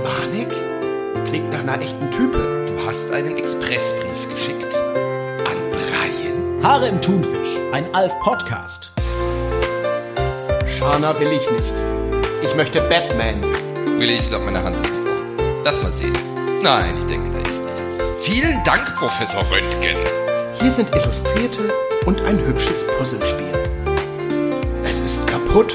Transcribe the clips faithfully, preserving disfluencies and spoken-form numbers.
Manik? Klingt nach einer echten Type. Du hast einen Expressbrief geschickt. An Brian? Haare im Thunfisch, ein Alf-Podcast. Shana will ich nicht. Ich möchte Batman. Willi, ich glaube, meine Hand ist gebrochen. Lass mal sehen. Nein, ich denke, da ist nichts. Vielen Dank, Professor Röntgen. Hier sind Illustrierte und ein hübsches Puzzlespiel. Es ist kaputt.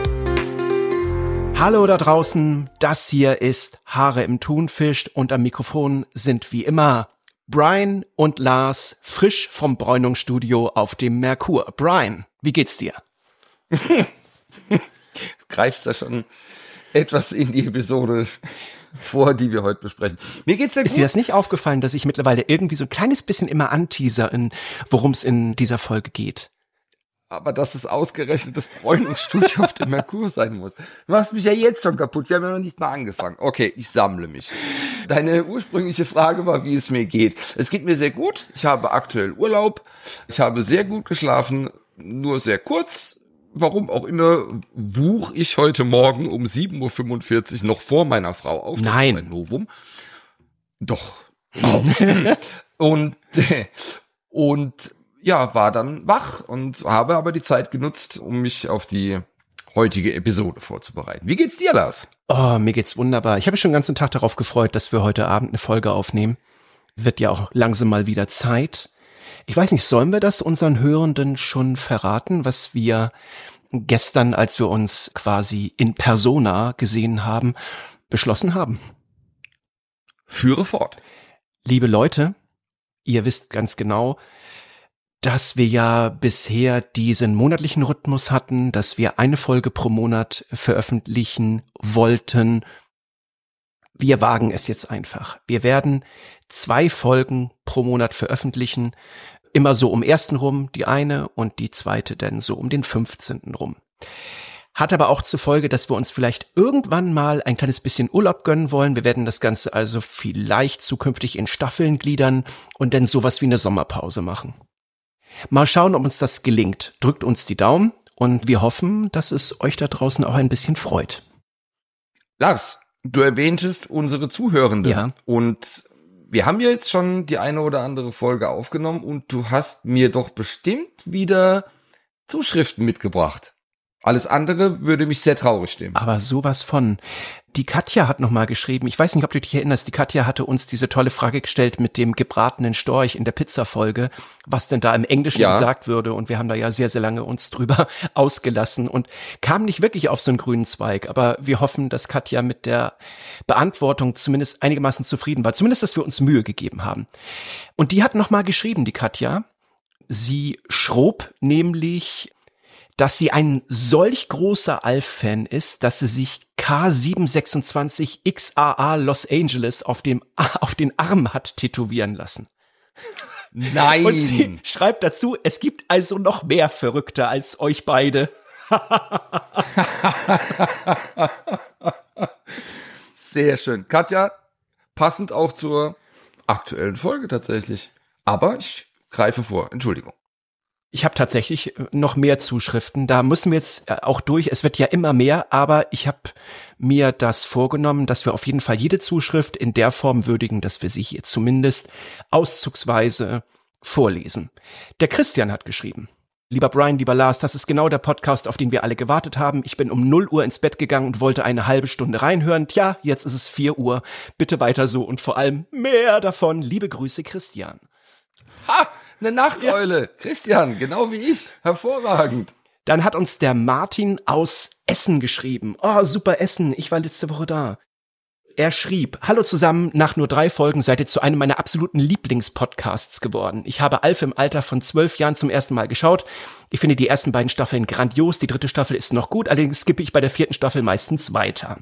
Hallo da draußen, das hier ist Haare im Thunfisch und am Mikrofon sind wie immer Brian und Lars, frisch vom Bräunungsstudio auf dem Merkur. Brian, wie geht's dir? Du greifst da schon etwas in die Episode vor, die wir heute besprechen. Mir geht's sehr gut. Ist dir das nicht aufgefallen, dass ich mittlerweile irgendwie so ein kleines bisschen immer anteaser, worum es in dieser Folge geht? Aber dass es ausgerechnet das Bräunungsstudio auf dem Merkur sein muss. Du machst mich ja jetzt schon kaputt. Wir haben ja noch nicht mal angefangen. Okay, ich sammle mich. Deine ursprüngliche Frage war, wie es mir geht. Es geht mir sehr gut. Ich habe aktuell Urlaub. Ich habe sehr gut geschlafen, nur sehr kurz. Warum auch immer wuch ich heute Morgen um sieben Uhr fünfundvierzig noch vor meiner Frau auf. Das Nein. ist ein Novum. Doch. Oh. und, und, ja, war dann wach und habe aber die Zeit genutzt, um mich auf die heutige Episode vorzubereiten. Wie geht's dir, Lars? Oh, mir geht's wunderbar. Ich habe mich schon den ganzen Tag darauf gefreut, dass wir heute Abend eine Folge aufnehmen. Wird ja auch langsam mal wieder Zeit. Ich weiß nicht, sollen wir das unseren Hörenden schon verraten, was wir gestern, als wir uns quasi in persona gesehen haben, beschlossen haben? Führe fort. Liebe Leute, ihr wisst ganz genau, dass wir ja bisher diesen monatlichen Rhythmus hatten, dass wir eine Folge pro Monat veröffentlichen wollten. Wir wagen es jetzt einfach. Wir werden zwei Folgen pro Monat veröffentlichen, immer so um ersten rum die eine und die zweite dann so um den fünfzehnten rum. Hat aber auch zur Folge, dass wir uns vielleicht irgendwann mal ein kleines bisschen Urlaub gönnen wollen. Wir werden das Ganze also vielleicht zukünftig in Staffeln gliedern und dann sowas wie eine Sommerpause machen. Mal schauen, ob uns das gelingt. Drückt uns die Daumen und wir hoffen, dass es euch da draußen auch ein bisschen freut. Lars, du erwähntest unsere Zuhörenden. Ja. Und wir haben ja jetzt schon die eine oder andere Folge aufgenommen und du hast mir doch bestimmt wieder Zuschriften mitgebracht. Alles andere würde mich sehr traurig stimmen. Aber sowas von. Die Katja hat noch mal geschrieben, ich weiß nicht, ob du dich erinnerst, die Katja hatte uns diese tolle Frage gestellt mit dem gebratenen Storch in der Pizza-Folge, was denn da im Englischen ja. gesagt würde. Und wir haben da ja sehr, sehr lange uns drüber ausgelassen und kamen nicht wirklich auf so einen grünen Zweig. Aber wir hoffen, dass Katja mit der Beantwortung zumindest einigermaßen zufrieden war. Zumindest, dass wir uns Mühe gegeben haben. Und die hat noch mal geschrieben, die Katja. Sie schrob nämlich, dass sie ein solch großer Alf-Fan ist, dass sie sich K sieben sechsundzwanzig X A A Los Angeles auf dem auf den Arm hat tätowieren lassen. Nein! Und sie schreibt dazu, es gibt also noch mehr Verrückte als euch beide. Sehr schön. Katja, passend auch zur aktuellen Folge tatsächlich. Aber ich greife vor. Entschuldigung. Ich habe tatsächlich noch mehr Zuschriften. Da müssen wir jetzt auch durch. Es wird ja immer mehr, aber ich habe mir das vorgenommen, dass wir auf jeden Fall jede Zuschrift in der Form würdigen, dass wir sie hier zumindest auszugsweise vorlesen. Der Christian hat geschrieben: Lieber Brian, lieber Lars, das ist genau der Podcast, auf den wir alle gewartet haben. Ich bin um null Uhr ins Bett gegangen und wollte eine halbe Stunde reinhören. Tja, jetzt ist es vier Uhr. Bitte weiter so und vor allem mehr davon. Liebe Grüße, Christian. Ha! Eine Nachteule. Ja. Christian, genau wie ich. Hervorragend. Dann hat uns der Martin aus Essen geschrieben. Oh, super Essen. Ich war letzte Woche da. Er schrieb: Hallo zusammen, nach nur drei Folgen seid ihr zu einem meiner absoluten Lieblingspodcasts geworden. Ich habe Alf im Alter von zwölf Jahren zum ersten Mal geschaut. Ich finde die ersten beiden Staffeln grandios. Die dritte Staffel ist noch gut, allerdings skippe ich bei der vierten Staffel meistens weiter.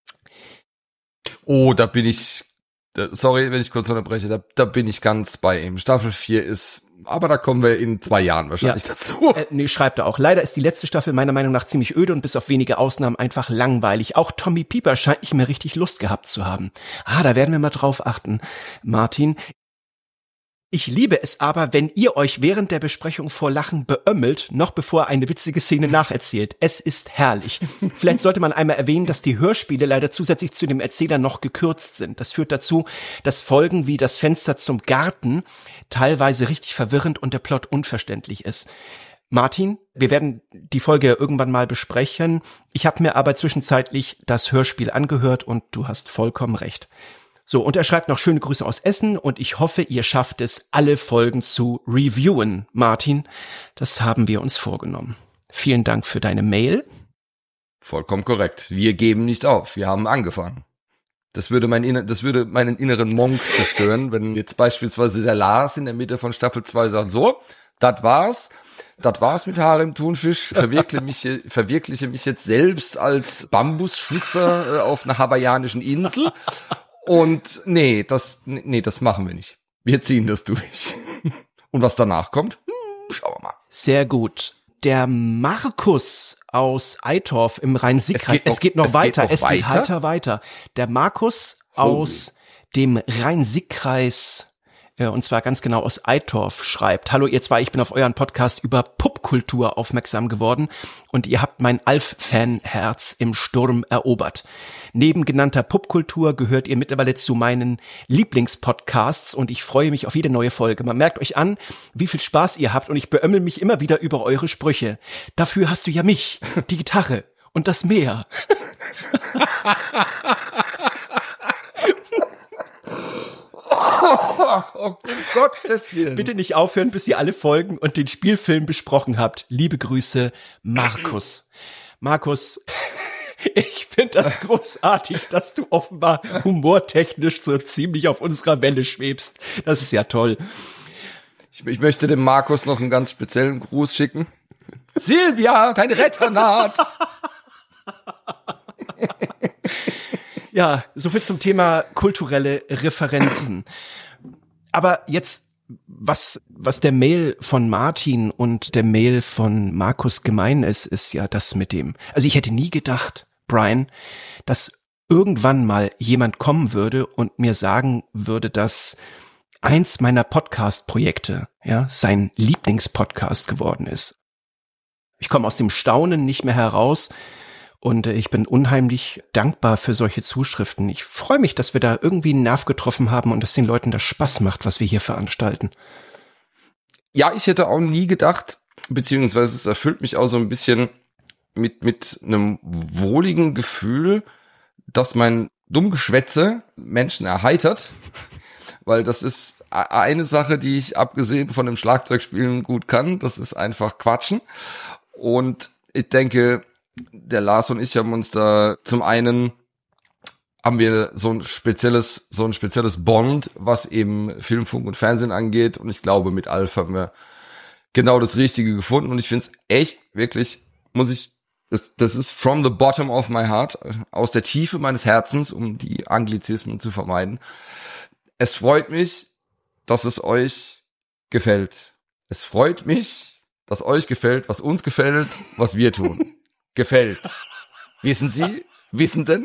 Oh, da bin ich... Sorry, wenn ich kurz unterbreche, da, da bin ich ganz bei ihm. Staffel vier ist, aber da kommen wir in zwei Jahren wahrscheinlich ja. dazu. Äh, nee, schreibt er auch. Leider ist die letzte Staffel meiner Meinung nach ziemlich öde und bis auf wenige Ausnahmen einfach langweilig. Auch Tommy Pieper scheint nicht mehr richtig Lust gehabt zu haben. Ah, da werden wir mal drauf achten, Martin. Ich liebe es aber, wenn ihr euch während der Besprechung vor Lachen beömmelt, noch bevor eine witzige Szene nacherzählt. Es ist herrlich. Vielleicht sollte man einmal erwähnen, dass die Hörspiele leider zusätzlich zu dem Erzähler noch gekürzt sind. Das führt dazu, dass Folgen wie Das Fenster zum Garten teilweise richtig verwirrend und der Plot unverständlich ist. Martin, wir werden die Folge irgendwann mal besprechen. Ich habe mir aber zwischenzeitlich das Hörspiel angehört und du hast vollkommen recht. So, und er schreibt noch schöne Grüße aus Essen und ich hoffe, ihr schafft es, alle Folgen zu reviewen. Martin, das haben wir uns vorgenommen. Vielen Dank für deine Mail. Vollkommen korrekt. Wir geben nicht auf. Wir haben angefangen. Das würde, mein Inner- das würde meinen inneren Monk zerstören, wenn jetzt beispielsweise der Lars in der Mitte von Staffel zwei sagt, so, das war's. Das war's mit Harem Thunfisch. Verwirkliche mich, verwirkliche mich jetzt selbst als Bambusschnitzer äh, auf einer hawaiianischen Insel. Und nee, das nee, das machen wir nicht. Wir ziehen das durch. Und was danach kommt, hm, schauen wir mal. Sehr gut. Der Markus aus Eitorf im Rhein-Sieg-Kreis. Es, es geht noch, es geht noch es weiter. Geht noch es weiter? geht heiter weiter. Der Markus aus dem Rhein-Sieg-Kreis, und zwar ganz genau aus Eitorf, schreibt: Hallo ihr zwei, ich bin auf euren Podcast über Popkultur aufmerksam geworden und ihr habt mein Alf-Fan-Herz im Sturm erobert. Neben genannter Popkultur gehört ihr mittlerweile zu meinen Lieblingspodcasts und ich freue mich auf jede neue Folge. Man merkt euch an, wie viel Spaß ihr habt und ich beömmel mich immer wieder über eure Sprüche. Dafür hast du ja mich, die Gitarre und das Meer. Oh, um Gottes Willen. Bitte nicht aufhören, bis ihr alle Folgen und den Spielfilm besprochen habt. Liebe Grüße, Markus. Markus, ich finde das großartig, dass du offenbar humortechnisch so ziemlich auf unserer Welle schwebst. Das ist ja toll. Ich, ich möchte dem Markus noch einen ganz speziellen Gruß schicken. Silvia, dein Retter naht. Ja, soviel zum Thema kulturelle Referenzen. Aber jetzt, was, was der Mail von Martin und der Mail von Markus gemein ist, ist ja das mit dem, also ich hätte nie gedacht, Brian, dass irgendwann mal jemand kommen würde und mir sagen würde, dass eins meiner Podcast-Projekte, ja, sein Lieblingspodcast geworden ist. Ich komme aus dem Staunen nicht mehr heraus. Und ich bin unheimlich dankbar für solche Zuschriften. Ich freue mich, dass wir da irgendwie einen Nerv getroffen haben und dass den Leuten das Spaß macht, was wir hier veranstalten. Ja, ich hätte auch nie gedacht, beziehungsweise es erfüllt mich auch so ein bisschen mit mit einem wohligen Gefühl, dass mein Dummgeschwätze Menschen erheitert. Weil das ist eine Sache, die ich abgesehen von dem Schlagzeugspielen gut kann. Das ist einfach Quatschen. Und ich denke, der Lars und ich haben uns da zum einen haben wir so ein spezielles so ein spezielles Bond, was eben Film, Funk und Fernsehen angeht und ich glaube mit Alf haben wir genau das Richtige gefunden und ich finde es echt wirklich, muss ich das, das ist from the bottom of my heart, aus der Tiefe meines Herzens, um die Anglizismen zu vermeiden. Es freut mich, dass es euch gefällt. Es freut mich, dass euch gefällt, was uns gefällt, was wir tun. Gefällt. Wissen Sie? Wissenden?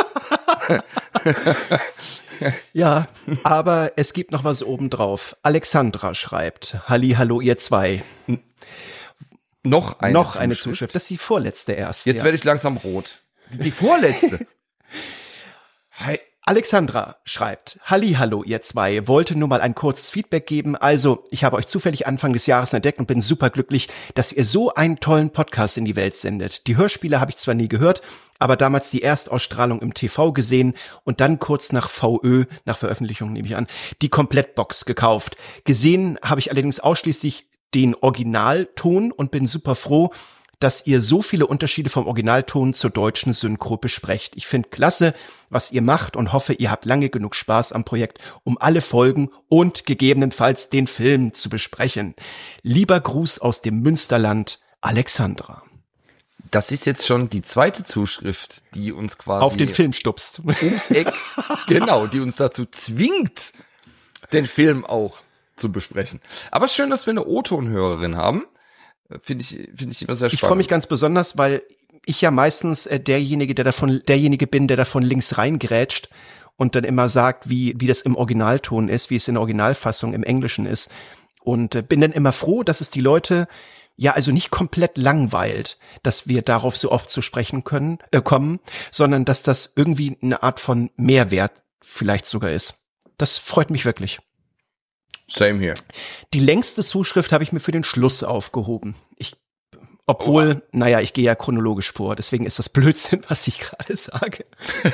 Ja, aber es gibt noch was obendrauf. Alexandra schreibt: Halli, hallo ihr zwei. Noch eine noch Zuschrift. eine Zuschrift. Das ist die vorletzte erst. Jetzt ja. werde ich langsam rot. Die vorletzte. Hi. Alexandra schreibt: Halli, hallo ihr zwei, wollte nur mal ein kurzes Feedback geben. Also, ich habe euch zufällig Anfang des Jahres entdeckt und bin superglücklich, dass ihr so einen tollen Podcast in die Welt sendet. Die Hörspiele habe ich zwar nie gehört, aber damals die Erstausstrahlung im T V gesehen und dann kurz nach V Ö, nach Veröffentlichung nehme ich an, die Komplettbox gekauft. Gesehen habe ich allerdings ausschließlich den Originalton und bin super froh, dass ihr so viele Unterschiede vom Originalton zur deutschen Synchro besprecht. Ich finde klasse, was ihr macht und hoffe, ihr habt lange genug Spaß am Projekt, um alle Folgen und gegebenenfalls den Film zu besprechen. Lieber Gruß aus dem Münsterland, Alexandra. Das ist jetzt schon die zweite Zuschrift, die uns quasi auf den Film stupst. Ums Eck, genau, die uns dazu zwingt, den Film auch zu besprechen. Aber schön, dass wir eine O-Ton-Hörerin haben. Finde ich, finde ich immer sehr spannend. Ich freue mich ganz besonders, weil ich ja meistens äh, derjenige, der davon, derjenige bin, der davon links reingrätscht und dann immer sagt, wie wie das im Originalton ist, wie es in der Originalfassung im Englischen ist. Und äh, bin dann immer froh, dass es die Leute ja also nicht komplett langweilt, dass wir darauf so oft zu sprechen können, äh, kommen, sondern dass das irgendwie eine Art von Mehrwert vielleicht sogar ist. Das freut mich wirklich. Same here. Die längste Zuschrift habe ich mir für den Schluss aufgehoben. Ich, obwohl, oh. naja, ich gehe ja chronologisch vor, deswegen ist das Blödsinn, was ich gerade sage.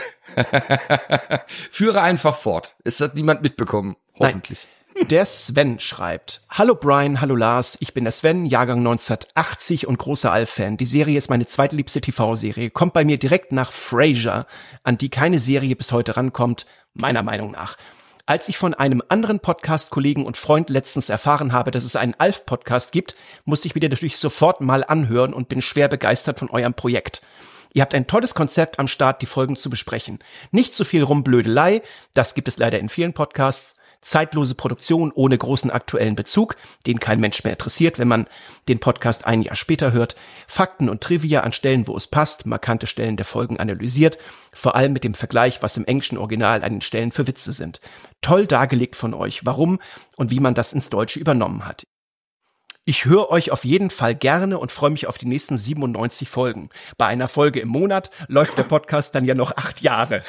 Führe einfach fort. Es hat niemand mitbekommen, hoffentlich. Nein. Der Sven schreibt: Hallo Brian, hallo Lars, ich bin der Sven, Jahrgang neunzehnhundertachtzig und großer Alf-Fan. Die Serie ist meine zweitliebste T V-Serie, kommt bei mir direkt nach Frasier, an die keine Serie bis heute rankommt, meiner Meinung nach. Als ich von einem anderen Podcast-Kollegen und Freund letztens erfahren habe, dass es einen Alf-Podcast gibt, musste ich mir den natürlich sofort mal anhören und bin schwer begeistert von eurem Projekt. Ihr habt ein tolles Konzept am Start, die Folgen zu besprechen. Nicht so viel Rumblödelei, das gibt es leider in vielen Podcasts. Zeitlose Produktion ohne großen aktuellen Bezug, den kein Mensch mehr interessiert, wenn man den Podcast ein Jahr später hört. Fakten und Trivia an Stellen, wo es passt, markante Stellen der Folgen analysiert, vor allem mit dem Vergleich, was im englischen Original an den Stellen für Witze sind. Toll dargelegt von euch, warum und wie man das ins Deutsche übernommen hat. Ich höre euch auf jeden Fall gerne und freue mich auf die nächsten siebenundneunzig Folgen. Bei einer Folge im Monat läuft der Podcast dann ja noch acht Jahre.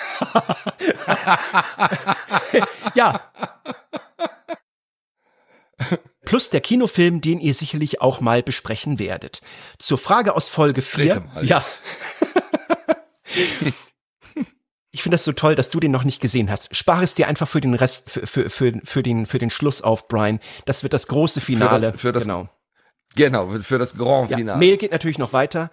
Ja. Plus der Kinofilm, den ihr sicherlich auch mal besprechen werdet. Zur Frage aus Folge vier. Ja. Ich finde das so toll, dass du den noch nicht gesehen hast. Spare es dir einfach für den Rest, für, für, für, für den, für den Schluss auf, Brian. Das wird das große Finale. Für das, für das, genau. Genau, für das Grand ja, Finale. Mail geht natürlich noch weiter.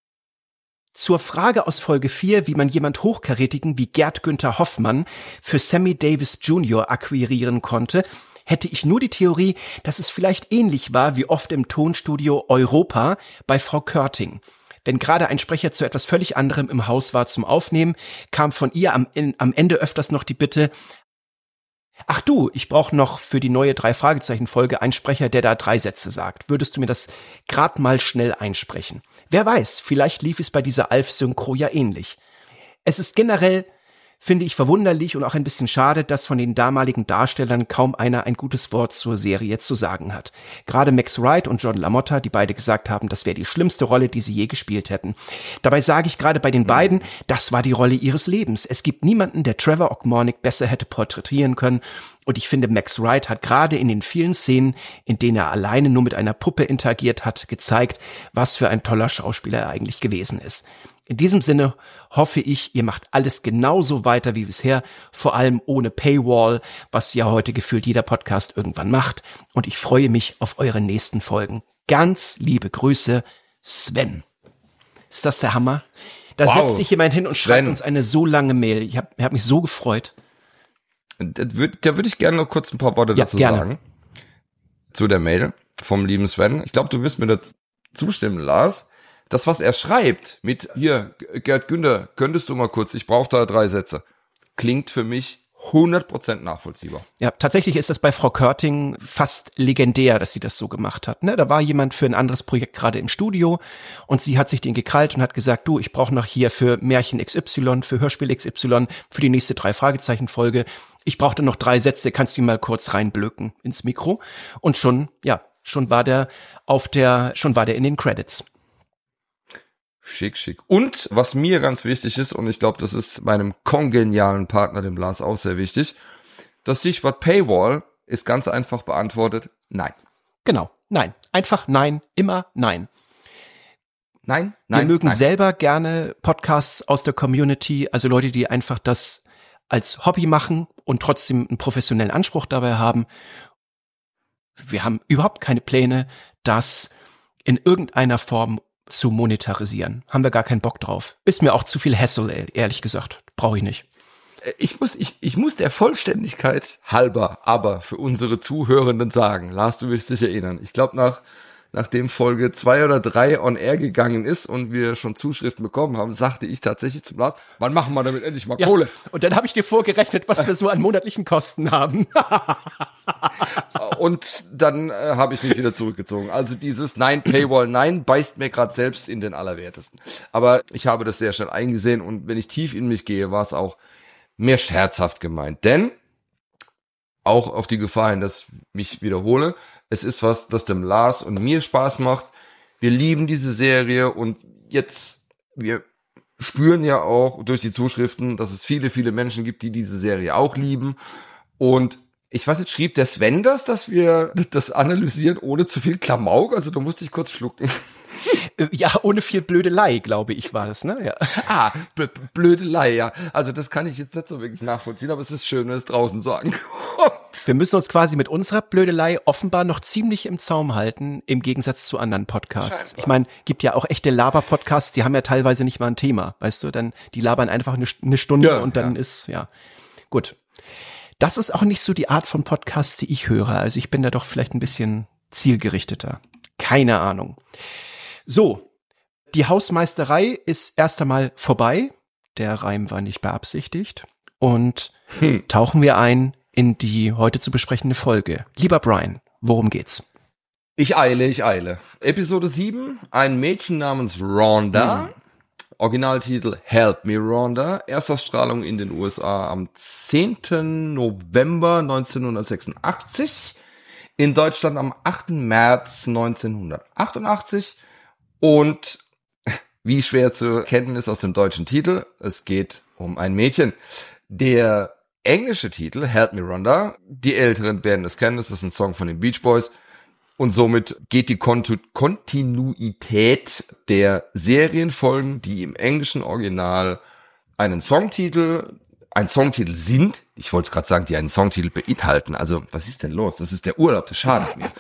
Zur Frage aus Folge vier, wie man jemand Hochkarätigen wie Gerd Günther Hoffmann für Sammy Davis Junior akquirieren konnte, hätte ich nur die Theorie, dass es vielleicht ähnlich war wie oft im Tonstudio Europa bei Frau Körting. Wenn gerade ein Sprecher zu etwas völlig anderem im Haus war zum Aufnehmen, kam von ihr am, in, am Ende öfters noch die Bitte: Ach du, ich brauche noch für die neue Drei-Fragezeichen-Folge einen Sprecher, der da drei Sätze sagt. Würdest du mir das grad mal schnell einsprechen? Wer weiß, vielleicht lief es bei dieser Alf-Synchro ja ähnlich. Es ist generell, finde ich, verwunderlich und auch ein bisschen schade, dass von den damaligen Darstellern kaum einer ein gutes Wort zur Serie zu sagen hat. Gerade Max Wright und John LaMotta, die beide gesagt haben, das wäre die schlimmste Rolle, die sie je gespielt hätten. Dabei sage ich gerade bei den beiden, das war die Rolle ihres Lebens. Es gibt niemanden, der Trevor Ogmornick besser hätte porträtieren können. Und ich finde, Max Wright hat gerade in den vielen Szenen, in denen er alleine nur mit einer Puppe interagiert hat, gezeigt, was für ein toller Schauspieler er eigentlich gewesen ist. In diesem Sinne hoffe ich, ihr macht alles genauso weiter wie bisher, vor allem ohne Paywall, was ja heute gefühlt jeder Podcast irgendwann macht. Und ich freue mich auf eure nächsten Folgen. Ganz liebe Grüße, Sven. Ist das der Hammer? Da wow. setzt sich jemand hin und Sven. Schreibt uns eine so lange Mail. Ich habe hab mich so gefreut. Da würde da würd ich gerne noch kurz ein paar Worte ja, dazu gerne. sagen. Zu der Mail vom lieben Sven. Ich glaube, du wirst mir dazu zustimmen, Lars. Das, was er schreibt mit, hier, Gerd Günther, könntest du mal kurz, ich brauche da drei Sätze, klingt für mich hundert Prozent nachvollziehbar. Ja, tatsächlich ist das bei Frau Körting fast legendär, dass sie das so gemacht hat. Ne? Da war jemand für ein anderes Projekt gerade im Studio und sie hat sich den gekrallt und hat gesagt, du, ich brauche noch hier für Märchen X Y, für Hörspiel X Y, für die nächste Drei-Fragezeichen-Folge, ich brauchte noch drei Sätze, kannst du mal kurz reinblöken ins Mikro? Und schon, ja, schon war der auf der, schon war der in den Credits. Schick, schick. Und was mir ganz wichtig ist, und ich glaube, das ist meinem kongenialen Partner, dem Lars, auch sehr wichtig, das Stichwort Paywall ist ganz einfach beantwortet, nein. Genau, nein. Einfach nein, immer nein. Nein, nein, Wir mögen nein. selber gerne Podcasts aus der Community, also Leute, die einfach das als Hobby machen und trotzdem einen professionellen Anspruch dabei haben. Wir haben überhaupt keine Pläne, das in irgendeiner Form zu monetarisieren. Haben wir gar keinen Bock drauf. Ist mir auch zu viel Hassle, ehrlich gesagt. Brauche ich nicht. Ich muss, ich, ich muss der Vollständigkeit halber aber für unsere Zuhörenden sagen, Lars, du wirst dich erinnern. Ich glaube, nach nachdem Folge zwei oder drei on air gegangen ist und wir schon Zuschriften bekommen haben, sagte ich tatsächlich zum Lars, wann machen wir damit endlich mal ja, Kohle? Und dann habe ich dir vorgerechnet, was wir so an monatlichen Kosten haben. Und dann äh, habe ich mich wieder zurückgezogen. Also dieses Nein, Paywall, Nein, beißt mir gerade selbst in den Allerwertesten. Aber ich habe das sehr schnell eingesehen und wenn ich tief in mich gehe, war es auch mehr scherzhaft gemeint. Denn, auch auf die Gefahr hin, dass ich mich wiederhole, es ist was, das dem Lars und mir Spaß macht. Wir lieben diese Serie und jetzt, wir spüren ja auch durch die Zuschriften, dass es viele, viele Menschen gibt, die diese Serie auch lieben. Und ich weiß nicht, schrieb der Sven das, dass wir das analysieren ohne zu viel Klamauk? Also du musst dich kurz schlucken. Ja, ohne viel Blödelei, glaube ich, war das, ne? Ja. Ah, bl- Blödelei, ja. Also das kann ich jetzt nicht so wirklich nachvollziehen, aber es ist schön, wenn es draußen so ankommt. Wir müssen uns quasi mit unserer Blödelei offenbar noch ziemlich im Zaum halten, im Gegensatz zu anderen Podcasts. Scheinbar. Ich meine, gibt ja auch echte Laber-Podcasts, die haben ja teilweise nicht mal ein Thema, weißt du? Dann, die labern einfach eine, eine Stunde Ja, und dann ja. ist, ja, gut. Das ist auch nicht so die Art von Podcasts, die ich höre. Also ich bin da doch vielleicht ein bisschen zielgerichteter. Keine Ahnung. So, die Hausmeisterei ist erst einmal vorbei. Der Reim war nicht beabsichtigt. Und Hm. tauchen wir ein in die heute zu besprechende Folge. Lieber Brian, worum geht's? Ich eile, ich eile. Episode sieben, ein Mädchen namens Rhonda. Hm. Originaltitel Help Me Rhonda. Erstausstrahlung in den U S A am zehnten November neunzehnhundertsechsundachtzig. In Deutschland am achten März neunzehnhundertachtundachtzig. Und wie schwer zu erkennen ist aus dem deutschen Titel, es geht um ein Mädchen. Der englische Titel, Help Me Rhonda, die Älteren werden es kennen, es ist ein Song von den Beach Boys. Und somit geht die Kontu- Kontinuität der Serienfolgen, die im englischen Original einen Songtitel, ein Songtitel sind, ich wollte es gerade sagen, die einen Songtitel beinhalten. Also, was ist denn los? Das ist der Urlaub, das schadet mir.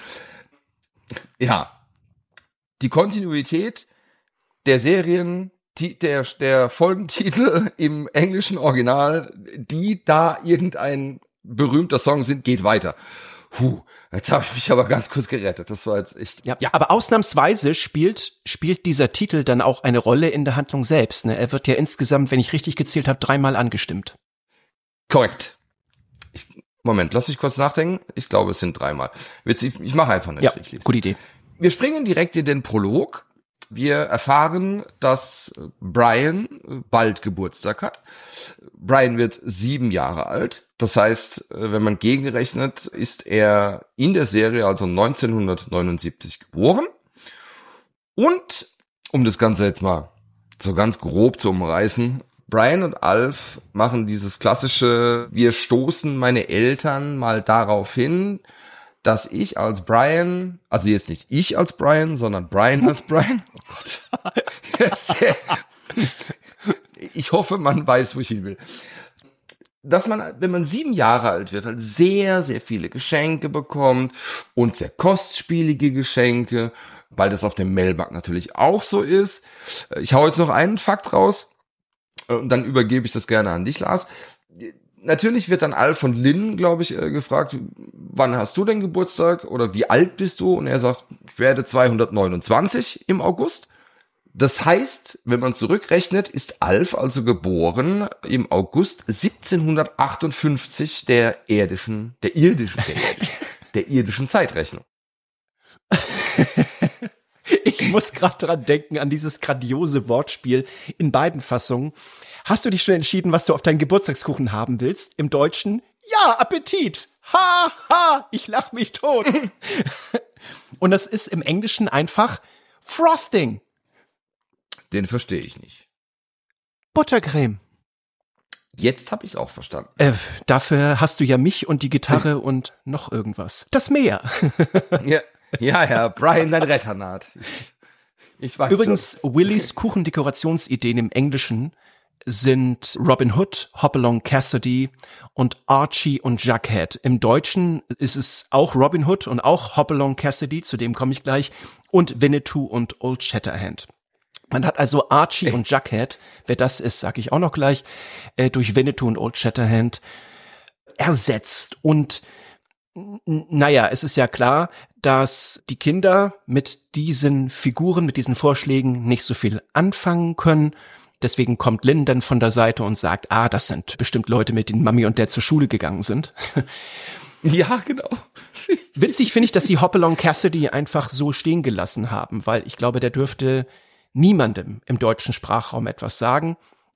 Ja, die Kontinuität der Serien, die, der, der Folgentitel im englischen Original, die da irgendein berühmter Song sind, geht weiter. Puh, jetzt habe ich mich aber ganz kurz gerettet. Das war jetzt echt. Ja, ja, aber ausnahmsweise spielt spielt dieser Titel dann auch eine Rolle in der Handlung selbst. Ne? Er wird ja insgesamt, wenn ich richtig gezählt habe, dreimal angestimmt. Korrekt. Ich, Moment, lass mich kurz nachdenken. Ich glaube, es sind dreimal. Ich, ich mache einfach eine Ja, Strichliste. gute Idee. Wir springen direkt in den Prolog. Wir erfahren, dass Brian bald Geburtstag hat. Brian wird sieben Jahre alt. Das heißt, wenn man gegenrechnet, ist er in der Serie also neunzehnhundertneunundsiebzig geboren. Und, um das Ganze jetzt mal so ganz grob zu umreißen, Brian und Alf machen dieses klassische, wir stoßen meine Eltern mal darauf hin, dass ich als Brian, also jetzt nicht ich als Brian, sondern Brian als Brian. Oh Gott. Ich hoffe, man weiß, wo ich hin will. Dass man, wenn man sieben Jahre alt wird, halt sehr, sehr viele Geschenke bekommt und sehr kostspielige Geschenke, weil das auf dem Mailmarkt natürlich auch so ist. Ich hau jetzt noch einen Fakt raus und dann übergebe ich das gerne an dich, Lars. Natürlich wird dann Alf von Lynn, glaube ich, äh, gefragt, wann hast du denn Geburtstag oder wie alt bist du? Und er sagt, ich werde zweihundertneunundzwanzig im August. Das heißt, wenn man zurückrechnet, ist Alf also geboren im August siebzehnhundertachtundfünfzig der irdischen, der irdischen, der irdischen, der irdischen Zeitrechnung. Ich muss gerade dran denken, an dieses grandiose Wortspiel in beiden Fassungen. Hast du dich schon entschieden, was du auf deinen Geburtstagskuchen haben willst? Im Deutschen? Ja, Appetit! Ha, ha, ich lach mich tot. Und das ist im Englischen einfach Frosting. Den verstehe ich nicht. Buttercreme. Jetzt habe ich es auch verstanden. Äh, dafür hast du ja mich und die Gitarre und noch irgendwas. Das Meer. Ja, ja, ja, Brian, dein Retter naht. Ich weiß Übrigens, schon. Willys Kuchendekorationsideen im Englischen sind Robin Hood, Hopalong Cassidy und Archie und Jughead. Im Deutschen ist es auch Robin Hood und auch Hopalong Cassidy, zu dem komme ich gleich, und Winnetou und Old Shatterhand. Man hat also Archie und Jughead, wer das ist, sage ich auch noch gleich, äh, durch Winnetou und Old Shatterhand ersetzt. Und n- naja, es ist ja klar, dass die Kinder mit diesen Figuren, mit diesen Vorschlägen nicht so viel anfangen können. Deswegen kommt Lynn dann von der Seite und sagt, ah, das sind bestimmt Leute, mit denen Mami und Dad zur Schule gegangen sind. Ja, genau. Witzig finde ich, dass sie Hopalong Cassidy einfach so stehen gelassen haben, weil ich glaube, der dürfte niemandem im deutschen Sprachraum etwas sagen.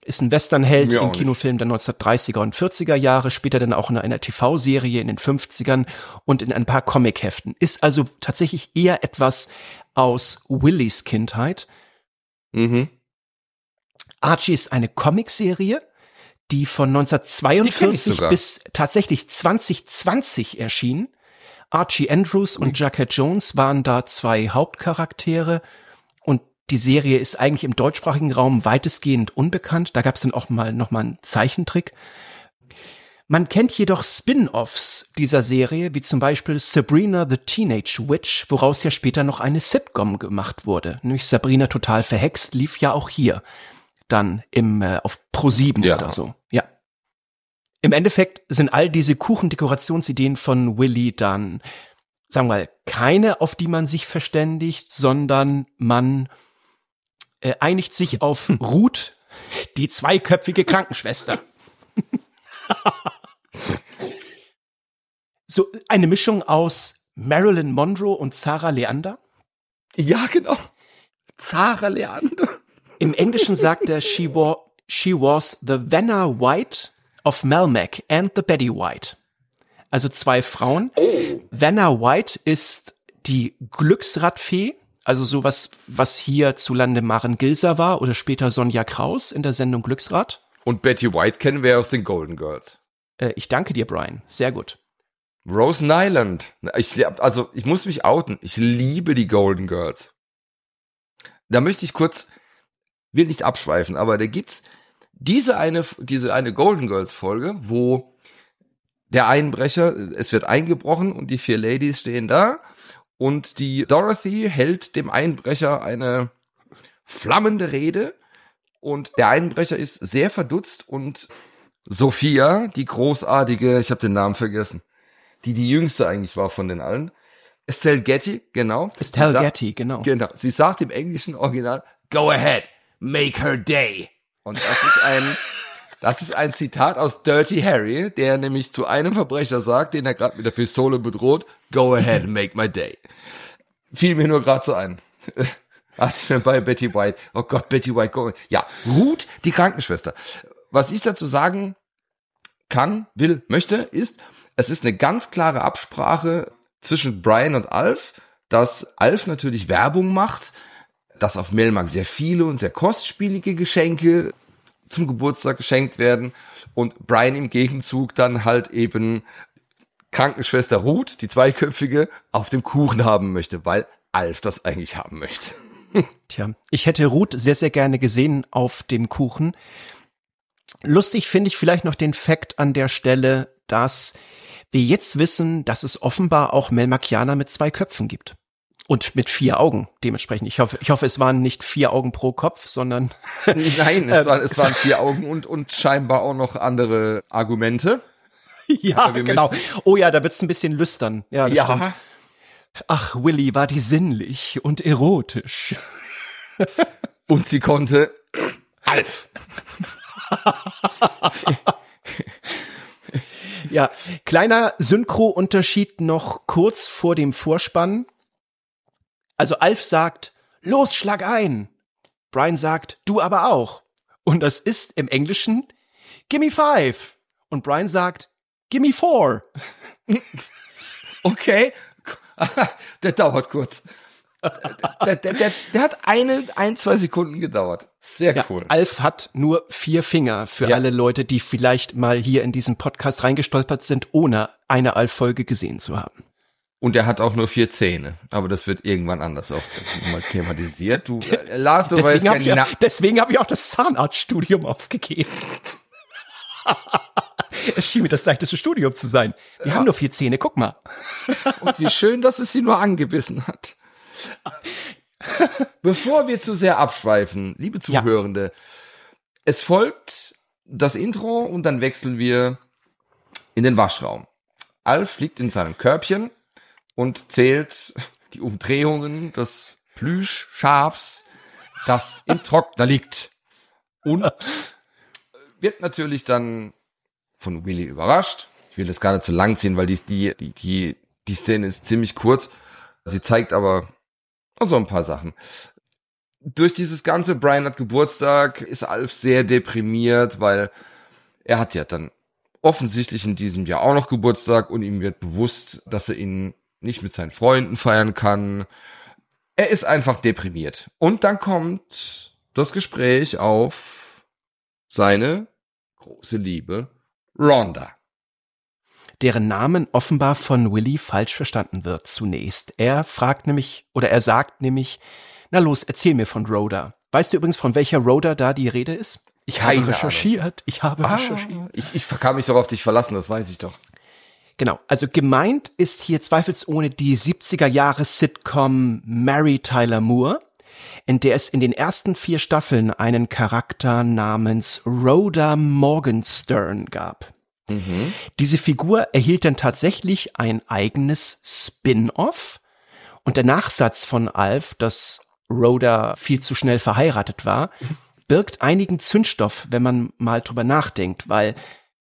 Ist ein Westernheld Mir im auch Kinofilm der neunzehnhundertdreißiger und vierziger Jahre, später dann auch in einer T V-Serie in den fünfzigern und in ein paar Comicheften. Ist also tatsächlich eher etwas aus Willys Kindheit. Mhm. Archie ist eine Comicserie, die von neunzehnhundertzweiundvierzig bis tatsächlich zwanzig zwanzig erschien. Archie Andrews und Jughead Jones waren da zwei Hauptcharaktere und die Serie ist eigentlich im deutschsprachigen Raum weitestgehend unbekannt. Da gab es dann auch mal noch mal einen Zeichentrick. Man kennt jedoch Spin-offs dieser Serie, wie zum Beispiel Sabrina the Teenage Witch, woraus ja später noch eine Sitcom gemacht wurde. Nämlich Sabrina total verhext lief ja auch hier dann im äh, auf ProSieben Ja. oder so. Ja. Im Endeffekt sind all diese Kuchendekorationsideen von Willy dann, sagen wir mal, keine, auf die man sich verständigt, sondern man äh, einigt sich auf Ruth, die zweiköpfige Krankenschwester. So eine Mischung aus Marilyn Monroe und Sarah Leander. Ja, genau. Sarah Leander. Im Englischen sagt er, she, wa- she was the Vanna White of Melmac and the Betty White. Also zwei Frauen. Oh. Vanna White ist die Glücksradfee, also sowas, was hierzulande Maren Gilser war oder später Sonja Kraus in der Sendung Glücksrad. Und Betty White kennen wir aus den Golden Girls. Äh, ich danke dir, Brian. Sehr gut. Rose Nyland. Ich, also, ich muss mich outen. Ich liebe die Golden Girls. Da möchte ich kurz, will nicht abschweifen, aber da gibt's diese eine, diese eine Golden Girls Folge, wo der Einbrecher, es wird eingebrochen und die vier Ladies stehen da und die Dorothy hält dem Einbrecher eine flammende Rede und der Einbrecher ist sehr verdutzt und Sophia, die großartige, ich habe den Namen vergessen, die die jüngste eigentlich war von den allen, Estelle Getty, genau. Estelle Sie sagt- Getty, genau. Genau. Sie sagt im englischen Original, go ahead, make her day. Und das ist ein, das ist ein Zitat aus Dirty Harry, der nämlich zu einem Verbrecher sagt, den er gerade mit der Pistole bedroht, go ahead, make my day. Fiel mir nur gerade so ein. Als ich mir bei Betty White, oh Gott, Betty White, go. Ja, Ruth, die Krankenschwester. Was ich dazu sagen kann, will, möchte, ist, es ist eine ganz klare Absprache zwischen Brian und Alf, dass Alf natürlich Werbung macht, dass auf Melmac sehr viele und sehr kostspielige Geschenke zum Geburtstag geschenkt werden und Brian im Gegenzug dann halt eben Krankenschwester Ruth, die zweiköpfige, auf dem Kuchen haben möchte, weil Alf das eigentlich haben möchte. Tja, ich hätte Ruth sehr, sehr gerne gesehen auf dem Kuchen. Lustig finde ich vielleicht noch den Fakt an der Stelle, dass wir jetzt wissen, dass es offenbar auch Melmacianer mit zwei Köpfen gibt. Und mit vier Augen dementsprechend. Ich hoffe, ich hoffe, es waren nicht vier Augen pro Kopf, sondern Nein, es, war, es waren vier Augen und, und scheinbar auch noch andere Argumente. ja, Aber wir genau. möchten- Oh ja, da wird's ein bisschen lüstern. Ja, das stimmt. Ja, Ach, Willy war die sinnlich und erotisch. und sie konnte Alf. Ja, kleiner Synchro-Unterschied noch kurz vor dem Vorspann. Also Alf sagt, los, schlag ein. Brian sagt, du aber auch. Und das ist im Englischen, gimme five. Und Brian sagt, gimme four. Okay, der dauert kurz. Der, der, der, der hat eine, ein, zwei Sekunden gedauert. Sehr Ja, cool. Alf hat nur vier Finger für Ja. alle Leute, die vielleicht mal hier in diesen Podcast reingestolpert sind, ohne eine Alf-Folge gesehen zu haben. Und er hat auch nur vier Zähne. Aber das wird irgendwann anders auch mal thematisiert. Du, äh, Lars, du weißt Deswegen habe gar ich, nicht. deswegen hab ich auch das Zahnarztstudium aufgegeben. Es schien mir das leichteste Studium zu sein. Wir haben nur vier Zähne, guck mal. Und wie schön, dass es sie nur angebissen hat. Bevor wir zu sehr abschweifen, liebe Zuhörende, es folgt das Intro und dann wechseln wir in den Waschraum. Alf liegt in seinem Körbchen und zählt die Umdrehungen des Plüschschafs, das im Trockner liegt. Und wird natürlich dann von Willy überrascht. Ich will das gar nicht zu lang ziehen, weil die, die, die, die, die Szene ist ziemlich kurz. Sie zeigt aber so ein paar Sachen. durch dieses ganze Brian hat Geburtstag ist Alf sehr deprimiert, weil er hat ja dann offensichtlich in diesem Jahr auch noch Geburtstag und ihm wird bewusst, dass er ihn nicht mit seinen Freunden feiern kann. Er ist einfach deprimiert. Und dann kommt das Gespräch auf seine große Liebe, Rhonda. Deren Namen offenbar von Willy falsch verstanden wird zunächst. Er fragt nämlich, oder er sagt nämlich, na los, erzähl mir von Rhoda. Weißt du übrigens, von welcher Rhoda da die Rede ist? Ich Keine habe recherchiert, Ahnung. ich habe Ah, recherchiert. ich, ich kann mich doch auf dich verlassen, das weiß ich doch. Genau, also gemeint ist hier zweifelsohne die siebziger-Jahre-Sitcom Mary Tyler Moore, in der es in den ersten vier Staffeln einen Charakter namens Rhoda Morgenstern gab. Mhm. Diese Figur erhielt dann tatsächlich ein eigenes Spin-off und der Nachsatz von Alf, dass Rhoda viel zu schnell verheiratet war, birgt einigen Zündstoff, wenn man mal drüber nachdenkt, weil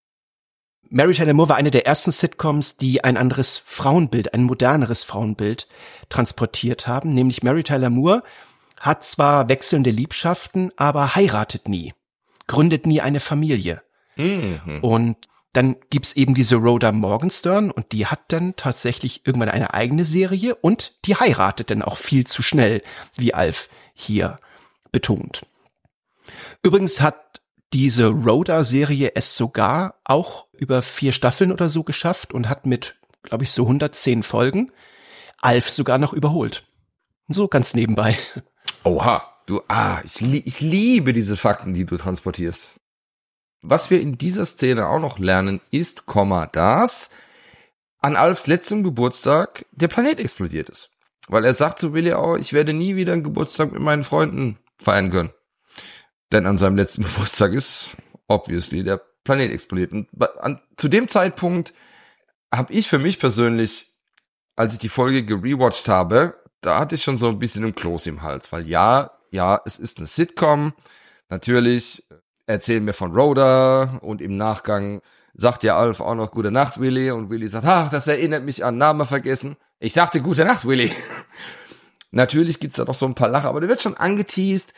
Mary Tyler Moore war eine der ersten Sitcoms, die ein anderes Frauenbild, ein moderneres Frauenbild transportiert haben, nämlich Mary Tyler Moore hat zwar wechselnde Liebschaften, aber heiratet nie, gründet nie eine Familie. Mhm. Und dann gibt's eben diese Rhoda Morgenstern und die hat dann tatsächlich irgendwann eine eigene Serie und die heiratet dann auch viel zu schnell, wie Alf hier betont. Übrigens hat diese Rhoda-Serie es sogar auch über vier Staffeln oder so geschafft und hat mit, glaube ich, so hundertzehn Folgen Alf sogar noch überholt. So ganz nebenbei. Oha, du, ah, ich, li- ich liebe diese Fakten, die du transportierst. Was wir in dieser Szene auch noch lernen, ist, Komma, dass an Alfs letztem Geburtstag der Planet explodiert ist. Weil er sagt zu Willy auch, ich werde nie wieder einen Geburtstag mit meinen Freunden feiern können. Denn an seinem letzten Geburtstag ist, obviously, der Planet explodiert. Und an, zu dem Zeitpunkt habe ich für mich persönlich, als ich die Folge gerewatcht habe, da hatte ich schon so ein bisschen ein Kloß im Hals. Weil ja, ja, es ist eine Sitcom. Natürlich erzählen wir von Rhoda und im Nachgang sagt ja Alf auch noch Gute Nacht, Willy. Und Willy sagt, ach, das erinnert mich an Name vergessen. Ich sagte Gute Nacht, Willy. Natürlich gibt's da noch so ein paar Lacher, aber der wird schon angeteast.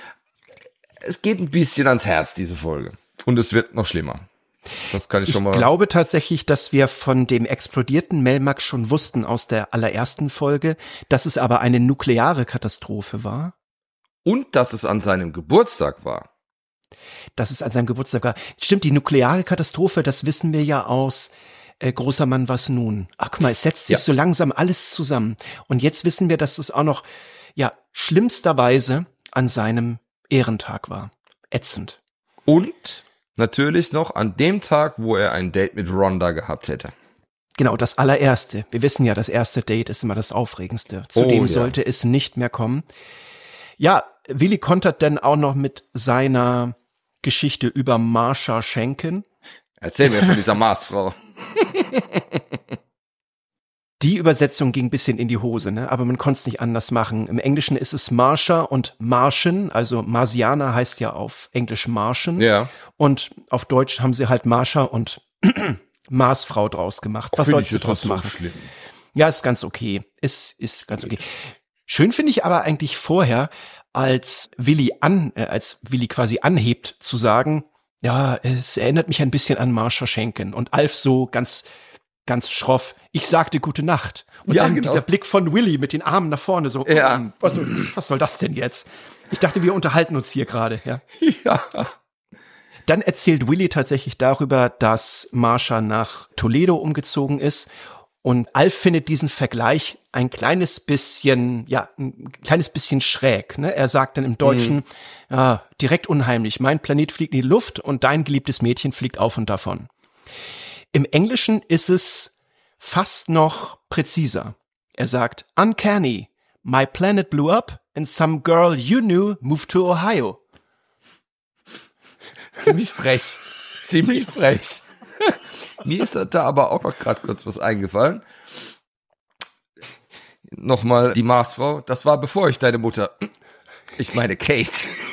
Es geht ein bisschen ans Herz, diese Folge. Und es wird noch schlimmer. Das kann ich, ich schon mal. Ich glaube tatsächlich, dass wir von dem explodierten Melmac schon wussten aus der allerersten Folge, dass es aber eine nukleare Katastrophe war. Und dass es an seinem Geburtstag war. Dass es an seinem Geburtstag war. Stimmt, die nukleare Katastrophe, das wissen wir ja aus äh, Großer Mann, was nun? Ach, guck mal, es setzt sich ja so langsam alles zusammen. Und jetzt wissen wir, dass es auch noch, ja, schlimmsterweise an seinem Ehrentag war. Ätzend. Und natürlich noch an dem Tag, wo er ein Date mit Rhonda gehabt hätte. Genau, das allererste. Wir wissen ja, das erste Date ist immer das Aufregendste. Zudem oh, ja. sollte es nicht mehr kommen. Ja, Willy kontert dann auch noch mit seiner Geschichte über Marsha Schenken. Erzähl mir von dieser Marsfrau. Die Übersetzung ging ein bisschen in die Hose, ne? Aber man konnte es nicht anders machen. Im Englischen ist es Marsha und Martian, also Marsianer heißt ja auf Englisch Martian. Ja. Und auf Deutsch haben sie halt Marsha und Marsfrau draus gemacht. Was sollst du draus machen? So schlimm. Ja, ist ganz okay. Ist, ist ganz okay. Schön finde ich aber eigentlich vorher, als Willy an, äh, als Willy quasi anhebt, zu sagen, ja, es erinnert mich ein bisschen an Marsha Schenken. Und Alf so ganz, ganz schroff, ich sagte gute Nacht. Und ja, dann genau. dieser Blick von Willy mit den Armen nach vorne, so, ja. was, soll, was soll das denn jetzt? Ich dachte, wir unterhalten uns hier gerade, ja. Ja. Dann erzählt Willy tatsächlich darüber, dass Marsha nach Toledo umgezogen ist. Und Alf findet diesen Vergleich ein kleines bisschen, ja, ein kleines bisschen schräg. Ne? Er sagt dann im Deutschen, mhm. ja, direkt unheimlich, mein Planet fliegt in die Luft und dein geliebtes Mädchen fliegt auf und davon. Im Englischen ist es fast noch präziser. Er sagt, uncanny, my planet blew up and some girl you knew moved to Ohio. Ziemlich frech. Ziemlich frech. Mir ist da aber auch noch gerade kurz was eingefallen. Nochmal die Marsfrau. Das war bevor ich deine Mutter. Ich meine Kate.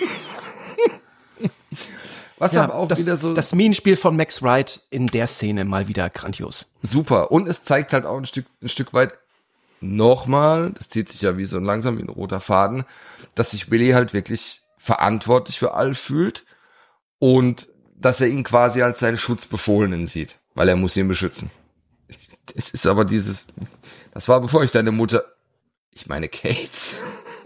Was ja, aber auch das, wieder so. Das Minenspiel von Max Wright in der Szene mal wieder grandios. Super. Und es zeigt halt auch ein Stück, ein Stück weit, nochmal, das zieht sich ja wie so langsam wie ein roter Faden, dass sich Willy halt wirklich verantwortlich für Alf fühlt und dass er ihn quasi als seinen Schutzbefohlenen sieht, weil er muss ihn beschützen. Es ist aber dieses, das war bevor ich deine Mutter, ich meine Kate.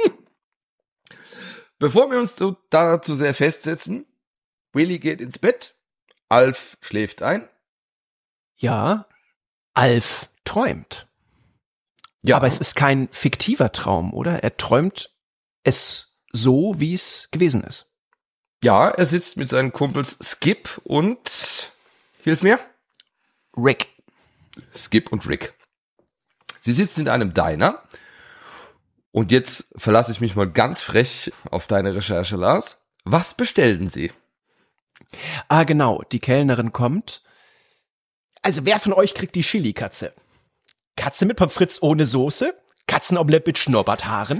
Bevor wir uns so dazu sehr festsetzen, Willy geht ins Bett, Alf schläft ein. Ja, Alf träumt. Ja. Aber es ist kein fiktiver Traum, oder? Er träumt es so, wie es gewesen ist. Ja, er sitzt mit seinen Kumpels Skip und, hilf mir? Rick. Skip und Rick. Sie sitzen in einem Diner. Und jetzt verlasse ich mich mal ganz frech auf deine Recherche, Lars. Was bestellten Sie? Ah, genau. Die Kellnerin kommt. Also wer von euch kriegt die Chili-Katze? Katze mit Pommes frites ohne Soße? Katzenomelette mit Schnurrbarthaaren?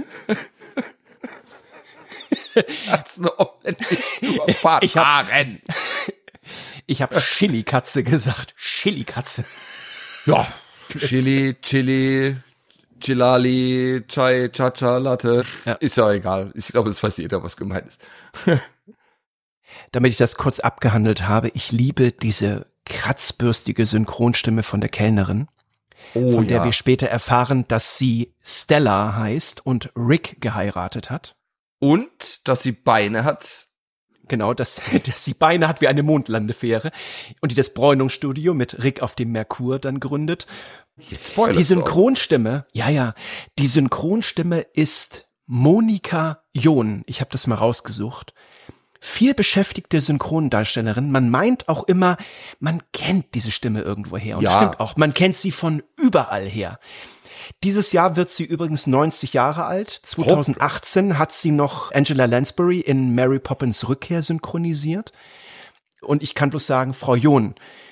Katzenomelette mit Schnurrbarthaaren. Ich habe Chili-Katze gesagt. Chili-Katze. Ja, Chili, Chili, Chilali, Chai, Chacha, Latte. Ja. Ist ja egal. Ich glaube, es weiß jeder, was gemeint ist. Damit ich das kurz abgehandelt habe, ich liebe diese kratzbürstige Synchronstimme von der Kellnerin, oh, von der ja. wir später erfahren, dass sie Stella heißt und Rick geheiratet hat. Und, dass sie Beine hat. Genau, dass, dass sie Beine hat wie eine Mondlandefähre und die das Bräunungsstudio mit Rick auf dem Merkur dann gründet. Jetzt spoilerst die Synchronstimme, ja, ja, die Synchronstimme ist Monika John. Ich habe das mal rausgesucht. Viel beschäftigte Synchrondarstellerin. Man meint auch immer, man kennt diese Stimme irgendwoher. Und ja. das stimmt auch. Man kennt sie von überall her. Dieses Jahr wird sie übrigens neunzig Jahre alt. zwanzig achtzehn hat sie noch Angela Lansbury in Mary Poppins Rückkehr synchronisiert. Und ich kann bloß sagen, Frau John,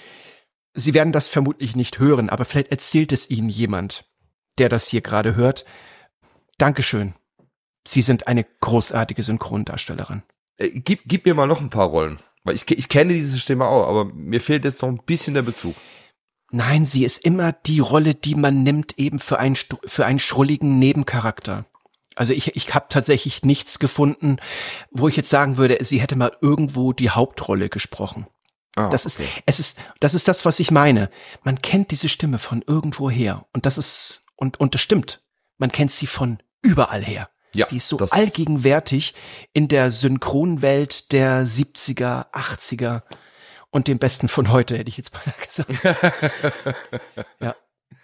Sie werden das vermutlich nicht hören, aber vielleicht erzählt es Ihnen jemand, der das hier gerade hört. Dankeschön. Sie sind eine großartige Synchrondarstellerin. Äh, gib, gib mir mal noch ein paar Rollen. Weil ich, ich kenne diese Stimme auch, aber mir fehlt jetzt noch ein bisschen der Bezug. Nein, sie ist immer die Rolle, die man nimmt eben für einen, für einen schrulligen Nebencharakter. Also ich, ich habe tatsächlich nichts gefunden, wo ich jetzt sagen würde, sie hätte mal irgendwo die Hauptrolle gesprochen. Ah, das okay. ist, es ist, das ist das, was ich meine. Man kennt diese Stimme von irgendwo her. Und das ist, und, und das stimmt. Man kennt sie von überall her. Ja, die ist so das allgegenwärtig in der Synchronwelt der siebziger, achtziger und dem Besten von heute, hätte ich jetzt beinahe gesagt. ja.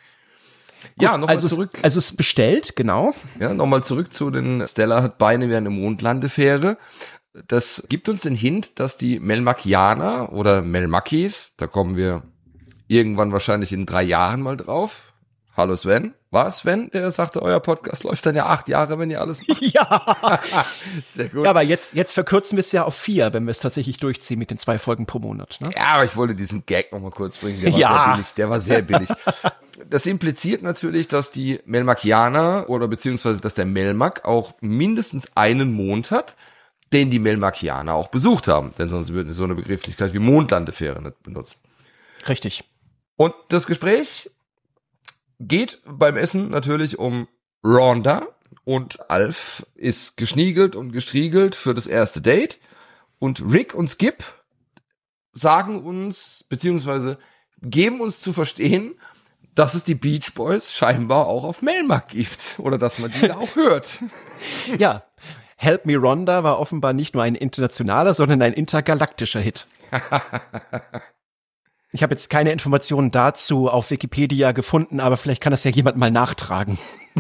Gut, ja, nochmal also zurück. Es, also es ist bestellt, genau. Ja, nochmal zurück zu den Stella hat Beine wie eine Mondlandefähre. Das gibt uns den Hint, dass die Melmakianer oder Melmakis, da kommen wir irgendwann wahrscheinlich in drei Jahren mal drauf. Hallo Sven. War es Sven, der sagte, euer Podcast läuft dann ja acht Jahre, wenn ihr alles macht? Ja. Sehr gut. Ja, aber jetzt, jetzt verkürzen wir es ja auf vier, wenn wir es tatsächlich durchziehen mit den zwei Folgen pro Monat. Ne? Ja, aber ich wollte diesen Gag noch mal kurz bringen. Der war ja. sehr billig. Der war sehr billig. Das impliziert natürlich, dass die Melmakianer oder beziehungsweise, dass der Melmak auch mindestens einen Mond hat, den die Melmakianer auch besucht haben. Denn sonst würden sie so eine Begrifflichkeit wie Mondlandefähre nicht benutzen. Richtig. Und das Gespräch geht beim Essen natürlich um Rhonda und Alf ist geschniegelt und gestriegelt für das erste Date und Rick und Skip sagen uns, beziehungsweise geben uns zu verstehen, dass es die Beach Boys scheinbar auch auf Melmac gibt oder dass man die da auch hört. Ja, Help Me Rhonda war offenbar nicht nur ein internationaler, sondern ein intergalaktischer Hit. Ich habe jetzt keine Informationen dazu auf Wikipedia gefunden, aber vielleicht kann das ja jemand mal nachtragen.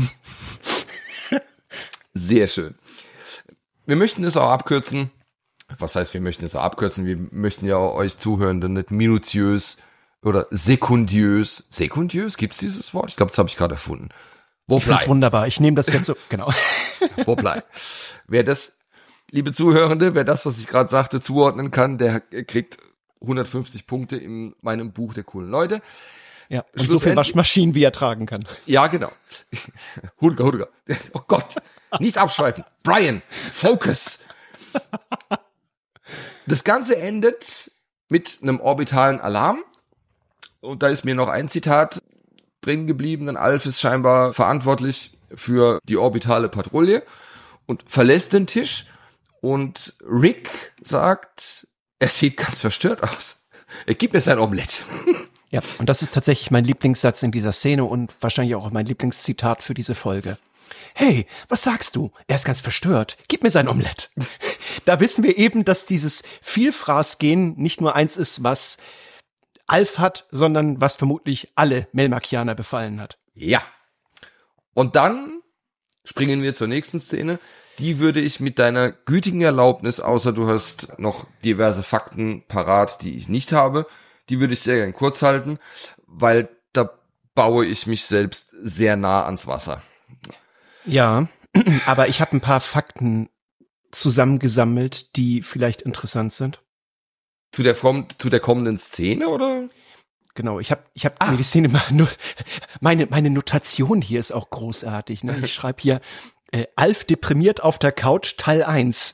Sehr schön. Wir möchten es auch abkürzen. Was heißt, wir möchten es auch abkürzen? Wir möchten ja euch Zuhörenden nicht minutiös oder sekundiös. Sekundiös? Gibt's dieses Wort? Ich glaube, das habe ich gerade erfunden. Wo ich finde es wunderbar. Ich nehme das jetzt so, genau. Wo bleib? Wer das, liebe Zuhörende, wer das, was ich gerade sagte, zuordnen kann, der kriegt hundertfünfzig Punkte in meinem Buch der coolen Leute. Ja, und so viel Waschmaschinen, wie er tragen kann. Ja, genau. Hudger, Hudger. Oh Gott, nicht abschweifen. Brian, Focus. Das Ganze endet mit einem orbitalen Alarm. Und da ist mir noch ein Zitat drin geblieben, denn Alf ist scheinbar verantwortlich für die orbitale Patrouille und verlässt den Tisch und Rick sagt, er sieht ganz verstört aus. Er gibt mir sein Omelett. Ja, und das ist tatsächlich mein Lieblingssatz in dieser Szene und wahrscheinlich auch mein Lieblingszitat für diese Folge. Hey, was sagst du? Er ist ganz verstört. Gib mir sein Omelett. Da wissen wir eben, dass dieses Vielfraßgehen nicht nur eins ist, was Alf hat, sondern was vermutlich alle Melmakianer befallen hat. Ja. Und dann springen wir zur nächsten Szene. Die würde ich mit deiner gütigen Erlaubnis, außer du hast noch diverse Fakten parat, die ich nicht habe, die würde ich sehr gern kurz halten, weil da baue ich mich selbst sehr nah ans Wasser. Ja, aber ich habe ein paar Fakten zusammengesammelt, die vielleicht interessant sind. Zu der, zu der kommenden Szene, oder? Genau, ich habe ich hab Ah. mir die Szene mal nur, meine, meine Notation hier ist auch großartig. Ne? Ich schreibe hier, äh, Alf deprimiert auf der Couch, Teil eins.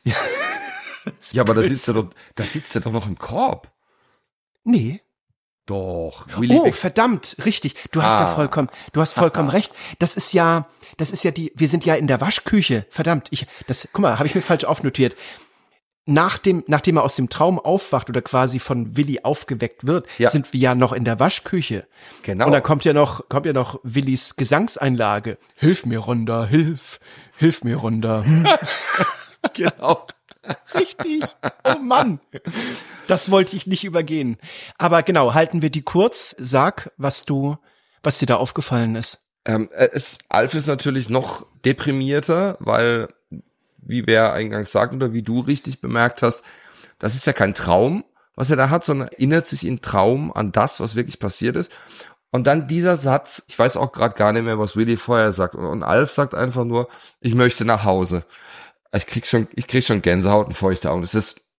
Ja, aber da sitzt er doch, da sitzt er doch noch im Korb. Nee. Doch. Willy Oh, Beck- verdammt, richtig. Du hast Ah. ja vollkommen, du hast vollkommen recht. Das ist ja, das ist ja die, wir sind ja in der Waschküche. Verdammt, ich, das, guck mal, habe ich mir falsch aufnotiert. Nach dem, nachdem er aus dem Traum aufwacht oder quasi von Willi aufgeweckt wird, Ja. sind wir ja noch in der Waschküche. Genau. Und da kommt ja noch, kommt ja noch Willis Gesangseinlage. Hilf mir, Rhonda, hilf, hilf mir, Rhonda. Hm. Genau. Richtig. Oh Mann. Das wollte ich nicht übergehen. Aber genau, halten wir die kurz. Sag, was du, was dir da aufgefallen ist. Ähm, es, Alf ist natürlich noch deprimierter, weil, wie wir eingangs sagten oder wie du richtig bemerkt hast, das ist ja kein Traum, was er da hat, sondern erinnert sich im Traum an das, was wirklich passiert ist. Und dann dieser Satz, ich weiß auch gerade gar nicht mehr, was Willy vorher sagt. Und Alf sagt einfach nur, ich möchte nach Hause. Ich krieg schon, ich krieg schon Gänsehaut und feuchte Augen. Das ist,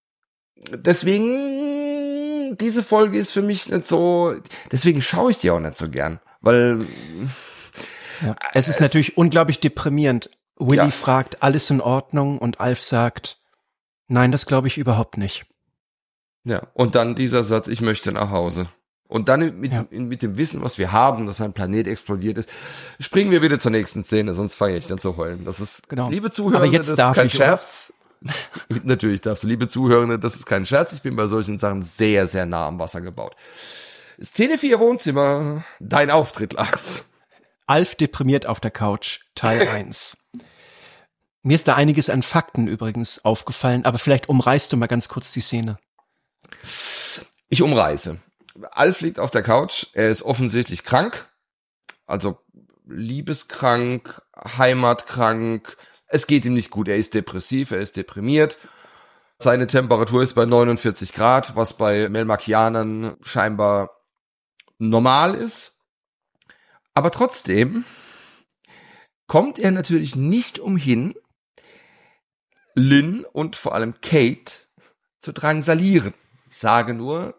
deswegen, diese Folge ist für mich nicht so, deswegen schaue ich die auch nicht so gern, weil, Ja. Es ist Es- natürlich unglaublich deprimierend. Willy Ja. fragt, alles in Ordnung? Und Alf sagt, nein, das glaube ich überhaupt nicht. ja, und dann dieser Satz, ich möchte nach Hause. Und dann mit, Ja. mit dem Wissen, was wir haben, dass ein Planet explodiert ist, springen wir wieder zur nächsten Szene, sonst fange ich dann zu heulen. Das ist, Genau. liebe Zuhörende, Aber jetzt das darf ist kein ich, oder? Scherz. Natürlich darfst du, liebe Zuhörende, das ist kein Scherz. Ich bin bei solchen Sachen sehr, sehr nah am Wasser gebaut. Szene vier, Wohnzimmer. Dein Auftritt, Lars. Alf deprimiert auf der Couch, Teil eins. Mir ist da einiges an Fakten übrigens aufgefallen, aber vielleicht umreißt du mal ganz kurz die Szene. Ich umreiße. Alf liegt auf der Couch. Er ist offensichtlich krank. Also liebeskrank, heimatkrank. Es geht ihm nicht gut. Er ist depressiv, er ist deprimiert. Seine Temperatur ist bei neunundvierzig Grad, was bei Melmakianern scheinbar normal ist. Aber trotzdem kommt er natürlich nicht umhin, Lynn und vor allem Kate zu drangsalieren. Ich sage nur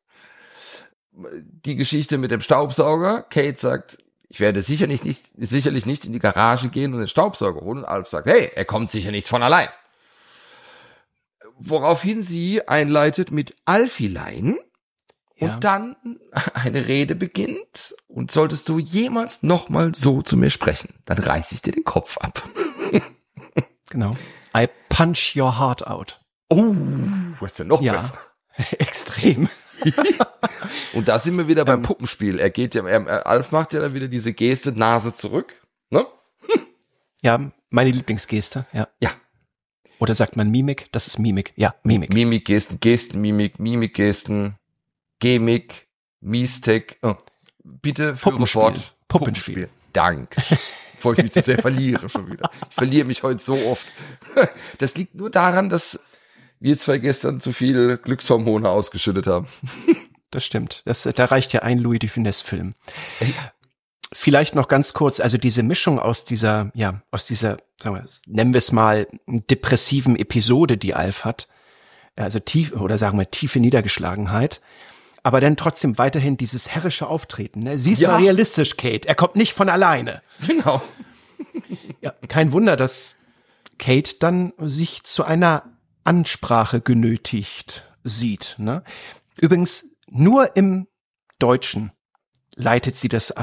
die Geschichte mit dem Staubsauger. Kate sagt, ich werde sicher nicht, nicht, sicherlich nicht in die Garage gehen und den Staubsauger holen. Und Alf sagt, hey, er kommt sicher nicht von allein. Woraufhin sie einleitet mit Alfilein und Ja. dann eine Rede beginnt. Und solltest du jemals nochmal so zu mir sprechen, dann reiß ich dir den Kopf ab. Genau. I punch your heart out. Oh, was ist denn noch Ja. besser? Extrem. Und da sind wir wieder beim Puppenspiel. Er geht ja, er, Alf macht ja dann wieder diese Geste, Nase zurück, ne? Ja, meine Lieblingsgeste, ja. Ja. Oder sagt man Mimik? Das ist Mimik. Ja, Mimik. Mimik, Gesten, Gesten, Mimik, Mimik, Gesten, Gemik, Mistek. Oh. Bitte führe Puppenspiel. fort. Puppenspiel. Danke. Bevor ich mich zu sehr verliere schon wieder. Ich verliere mich heute so oft. Das liegt nur daran, dass wir zwei gestern zu viel Glückshormone ausgeschüttet haben. Das stimmt. Das, da reicht ja ein Louis de Funès-Film. Vielleicht noch ganz kurz, also diese Mischung aus dieser, ja, aus dieser, sagen wir, nennen wir es mal, depressiven Episode, die Alf hat, also tief, oder sagen wir tiefe Niedergeschlagenheit, aber dann trotzdem weiterhin dieses herrische Auftreten. Ne? Sieh's Ja. mal realistisch, Kate, er kommt nicht von alleine. Genau. Ja, kein Wunder, dass Kate dann sich zu einer Ansprache genötigt sieht. Ne? Übrigens, nur im Deutschen leitet sie das ein,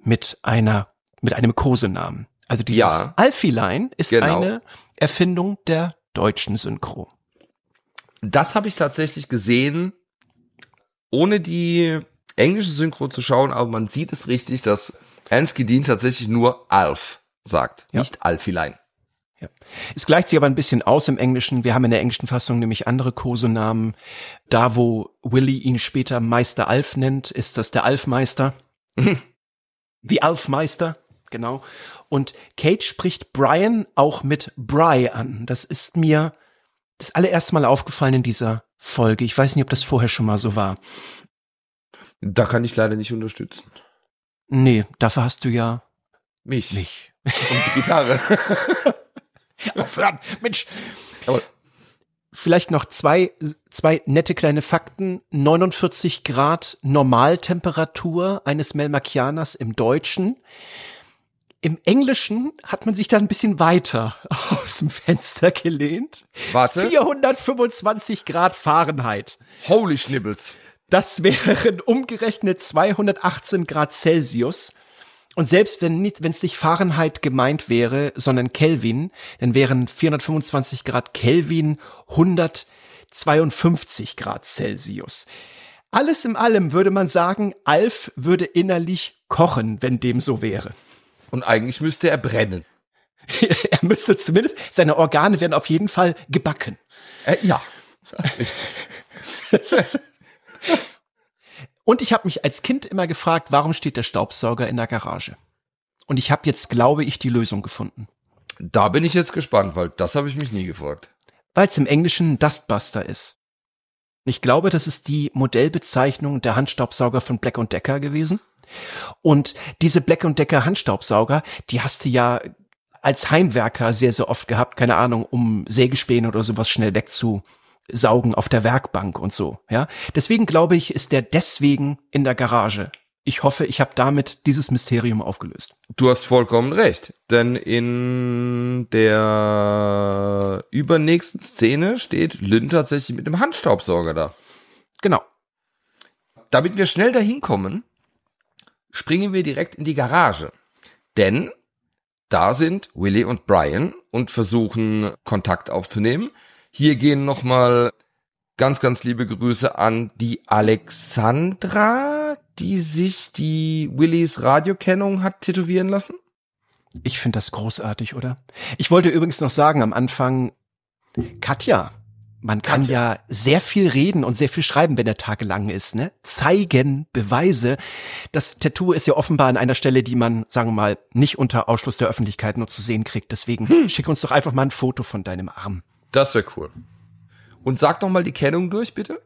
mit einer, mit einem Kosenamen. Also dieses Ja. Alfilein ist Genau. eine Erfindung der deutschen Synchro. Das habe ich tatsächlich gesehen, ohne die englische Synchro zu schauen, aber man sieht es richtig, dass Ernst Gedin tatsächlich nur Alf sagt, Ja. nicht Alfilein. Ja. Es gleicht sich aber ein bisschen aus im Englischen. Wir haben in der englischen Fassung nämlich andere Kosenamen. Da, wo Willy ihn später Meister Alf nennt, ist das der Alfmeister. The Alfmeister, genau. Und Kate spricht Brian auch mit Bry an. Das ist mir das allererste Mal aufgefallen in dieser Folge. Ich weiß nicht, ob das vorher schon mal so war. Da kann ich leider nicht unterstützen. Nee, dafür hast du ja Mich. mich. Und die Gitarre. Aufhören, Mensch. Aber Vielleicht noch zwei, zwei nette kleine Fakten. neunundvierzig Grad Normaltemperatur eines Melmacianers im Deutschen. Im Englischen hat man sich da ein bisschen weiter aus dem Fenster gelehnt. Warte. vierhundertfünfundzwanzig Grad Fahrenheit. Holy Schnibbels. Das wären umgerechnet zweihundertachtzehn Grad Celsius. Und selbst wenn nicht, wenn es nicht Fahrenheit gemeint wäre, sondern Kelvin, dann wären vierhundertfünfundzwanzig Grad Kelvin hundertzweiundfünfzig Grad Celsius. Alles in allem würde man sagen, Alf würde innerlich kochen, wenn dem so wäre. Und eigentlich müsste er brennen. Er müsste zumindest, seine Organe werden auf jeden Fall gebacken. Äh, ja, das ist richtig. Und ich habe mich als Kind immer gefragt, warum steht der Staubsauger in der Garage? Und ich habe jetzt, glaube ich, die Lösung gefunden. Da bin ich jetzt gespannt, weil das habe ich mich nie gefragt. Weil es im Englischen ein Dustbuster ist. Ich glaube, das ist die Modellbezeichnung der Handstaubsauger von Black and Decker gewesen. Und diese Black and Decker Handstaubsauger, die hast du ja als Heimwerker sehr, sehr oft gehabt, keine Ahnung, um Sägespäne oder sowas schnell wegzusaugen auf der Werkbank und so, ja. Deswegen glaube ich, ist der deswegen in der Garage. Ich hoffe, ich habe damit dieses Mysterium aufgelöst. Du hast vollkommen recht, denn in der übernächsten Szene steht Lynn tatsächlich mit dem Handstaubsauger da. Genau. Damit wir schnell dahin kommen, springen wir direkt in die Garage. Denn da sind Willy und Brian und versuchen Kontakt aufzunehmen. Hier gehen nochmal ganz, ganz liebe Grüße an die Alexandra, die sich die Willys Radiokennung hat tätowieren lassen. Ich finde das großartig, oder? Ich wollte übrigens noch sagen am Anfang, Katja, man kann Katja. ja sehr viel reden und sehr viel schreiben, wenn der Tag lang ist, ne? Zeigen, Beweise. Das Tattoo ist ja offenbar an einer Stelle, die man, sagen wir mal, nicht unter Ausschluss der Öffentlichkeit nur zu sehen kriegt. Deswegen hm. schick uns doch einfach mal ein Foto von deinem Arm. Das wäre cool. Und sag doch mal die Kennung durch, bitte.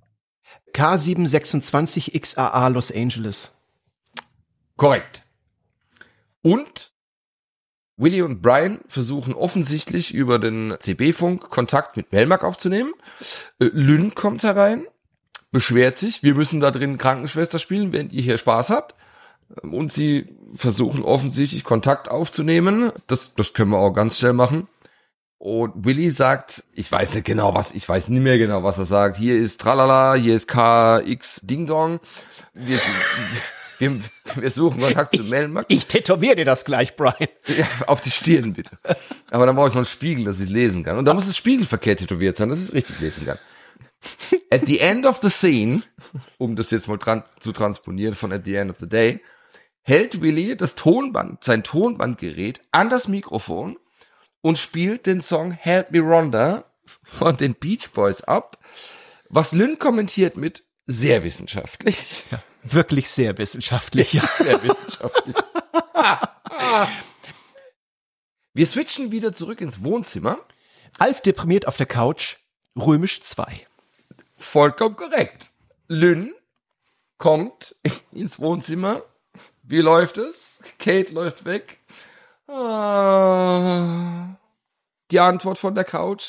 K sieben sechsundzwanzig X A A Los Angeles. Korrekt. Und Willy und Brian versuchen offensichtlich über den C B-Funk Kontakt mit Melmac aufzunehmen. Äh, Lynn kommt herein, beschwert sich, wir müssen da drin Krankenschwester spielen, wenn ihr hier Spaß habt. Und sie versuchen offensichtlich Kontakt aufzunehmen. Das, das können wir auch ganz schnell machen. Und Willy sagt, ich weiß nicht genau was, ich weiß nicht mehr genau, was er sagt. Hier ist Tralala, hier ist K X Ding Dong. Wir, wir, wir suchen Kontakt zu Melmac. Ich tätowiere dir das gleich, Brian. Ja, auf die Stirn bitte. Aber dann brauche ich noch einen Spiegel, dass ich lesen kann. Und da muss das spiegelverkehrt tätowiert sein, dass ich es richtig lesen kann. At the end of the scene, um das jetzt mal dran, zu transponieren von at the end of the day, hält Willy das Tonband, sein Tonbandgerät an das Mikrofon und spielt den Song Help Me Rhonda von den Beach Boys ab, was Lynn kommentiert mit sehr wissenschaftlich. Ja, wirklich sehr wissenschaftlich. Ja. Sehr wissenschaftlich. Wir switchen wieder zurück ins Wohnzimmer. Alf deprimiert auf der Couch, römisch zwei. Vollkommen korrekt. Lynn kommt ins Wohnzimmer. Wie läuft es? Kate läuft weg. Ah, die Antwort von der Couch.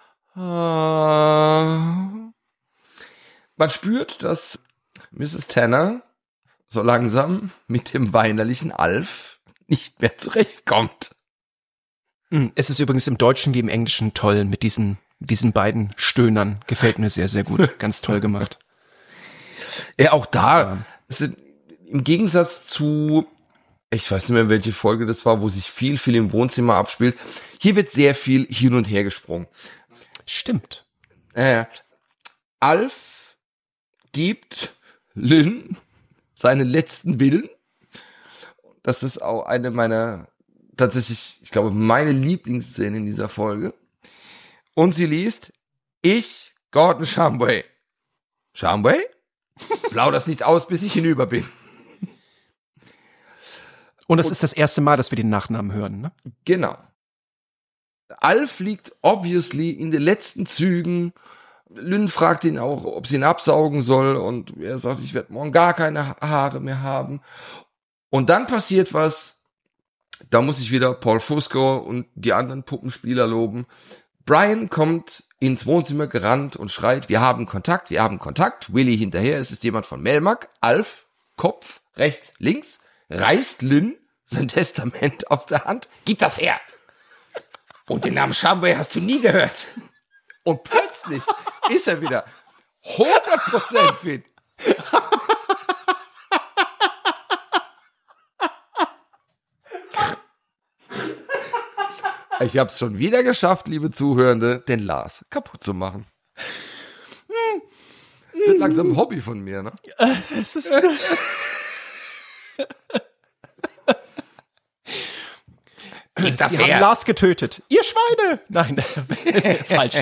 Ah. Man spürt, dass Misses Tanner so langsam mit dem weinerlichen Alf nicht mehr zurechtkommt. Es ist übrigens im Deutschen wie im Englischen toll mit diesen, diesen beiden Stöhnern. Gefällt mir sehr, sehr gut. Ganz toll gemacht. Ja, auch da Ja. sind im Gegensatz zu ich weiß nicht mehr, welche Folge das war, wo sich viel, viel im Wohnzimmer abspielt. Hier wird sehr viel hin und her gesprungen. Stimmt. Äh, Alf gibt Lynn seine letzten Willen. Das ist auch eine meiner, tatsächlich, ich glaube, meine Lieblingsszene in dieser Folge. Und sie liest, ich, Gordon Shumway. Shumway? Blau das nicht aus, bis ich hinüber bin. Und es ist das erste Mal, dass wir den Nachnamen hören, ne? Genau. Alf liegt obviously in den letzten Zügen. Lynn fragt ihn auch, ob sie ihn absaugen soll. Und er sagt, ich werde morgen gar keine Haare mehr haben. Und dann passiert was. Da muss ich wieder Paul Fusco und die anderen Puppenspieler loben. Brian kommt ins Wohnzimmer gerannt und schreit, wir haben Kontakt, wir haben Kontakt. Willy hinterher, es ist jemand von Melmac. Alf, Kopf, rechts, links, reißt Lynn sein Testament aus der Hand. Gib das her! Und den Namen Shumway hast du nie gehört. Und plötzlich ist er wieder hundert Prozent fit. Ich hab's schon wieder geschafft, liebe Zuhörende, den Lars kaputt zu machen. Es wird langsam ein Hobby von mir, ne? Es ist Gib das Sie her. haben Lars getötet. Ihr Schweine! Nein, falsch.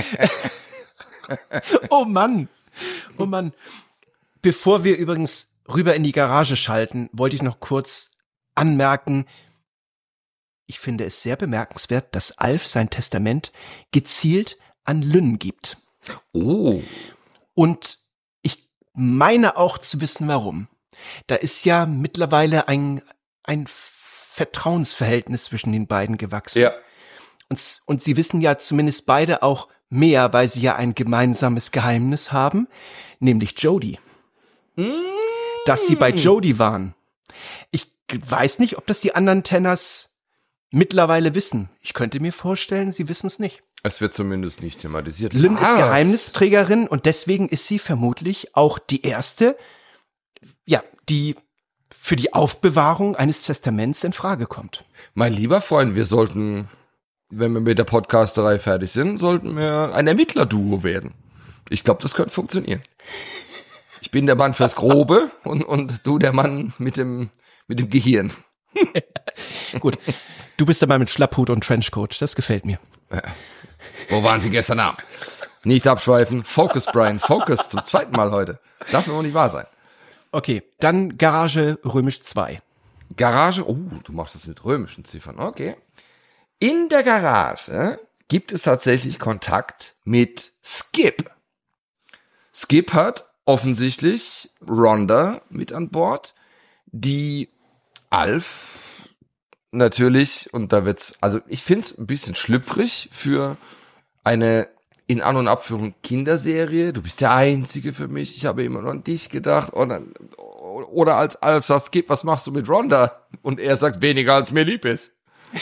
Oh Mann. Oh Mann. Bevor wir übrigens rüber in die Garage schalten, wollte ich noch kurz anmerken, ich finde es sehr bemerkenswert, dass Alf sein Testament gezielt an Lynn gibt. Oh. Und ich meine auch zu wissen, warum. Da ist ja mittlerweile ein, ein Vertrauensverhältnis zwischen den beiden gewachsen. Ja. Und, und sie wissen ja zumindest beide auch mehr, weil sie ja ein gemeinsames Geheimnis haben, nämlich Jodie. Mm. Dass sie bei Jodie waren. Ich weiß nicht, ob das die anderen Tenners mittlerweile wissen. Ich könnte mir vorstellen, sie wissen es nicht. Es wird zumindest nicht thematisiert. Lynn Was? ist Geheimnisträgerin und deswegen ist sie vermutlich auch die erste, ja, die für die Aufbewahrung eines Testaments in Frage kommt. Mein lieber Freund, wir sollten, wenn wir mit der Podcasterei fertig sind, sollten wir ein Ermittlerduo werden. Ich glaube, das könnte funktionieren. Ich bin der Mann fürs Grobe und, und du der Mann mit dem, mit dem Gehirn. Gut, du bist dabei mit Schlapphut und Trenchcoat, das gefällt mir. Ja. Wo waren Sie gestern Abend? Nicht abschweifen, Focus, Brian, Focus, zum zweiten Mal heute. Darf doch nicht wahr sein. Okay, dann Garage römisch zwei. Garage, oh, du machst das mit römischen Ziffern, okay. In der Garage gibt es tatsächlich Kontakt mit Skip. Skip hat offensichtlich Rhonda mit an Bord, die Alf natürlich, und da wird's, also ich find's ein bisschen schlüpfrig für eine in An- und Abführung Kinderserie. Du bist der Einzige für mich, ich habe immer nur an dich gedacht. Oder, oder als Alf sagt, Skip, was machst du mit Rhonda? Und er sagt, weniger als mir lieb ist.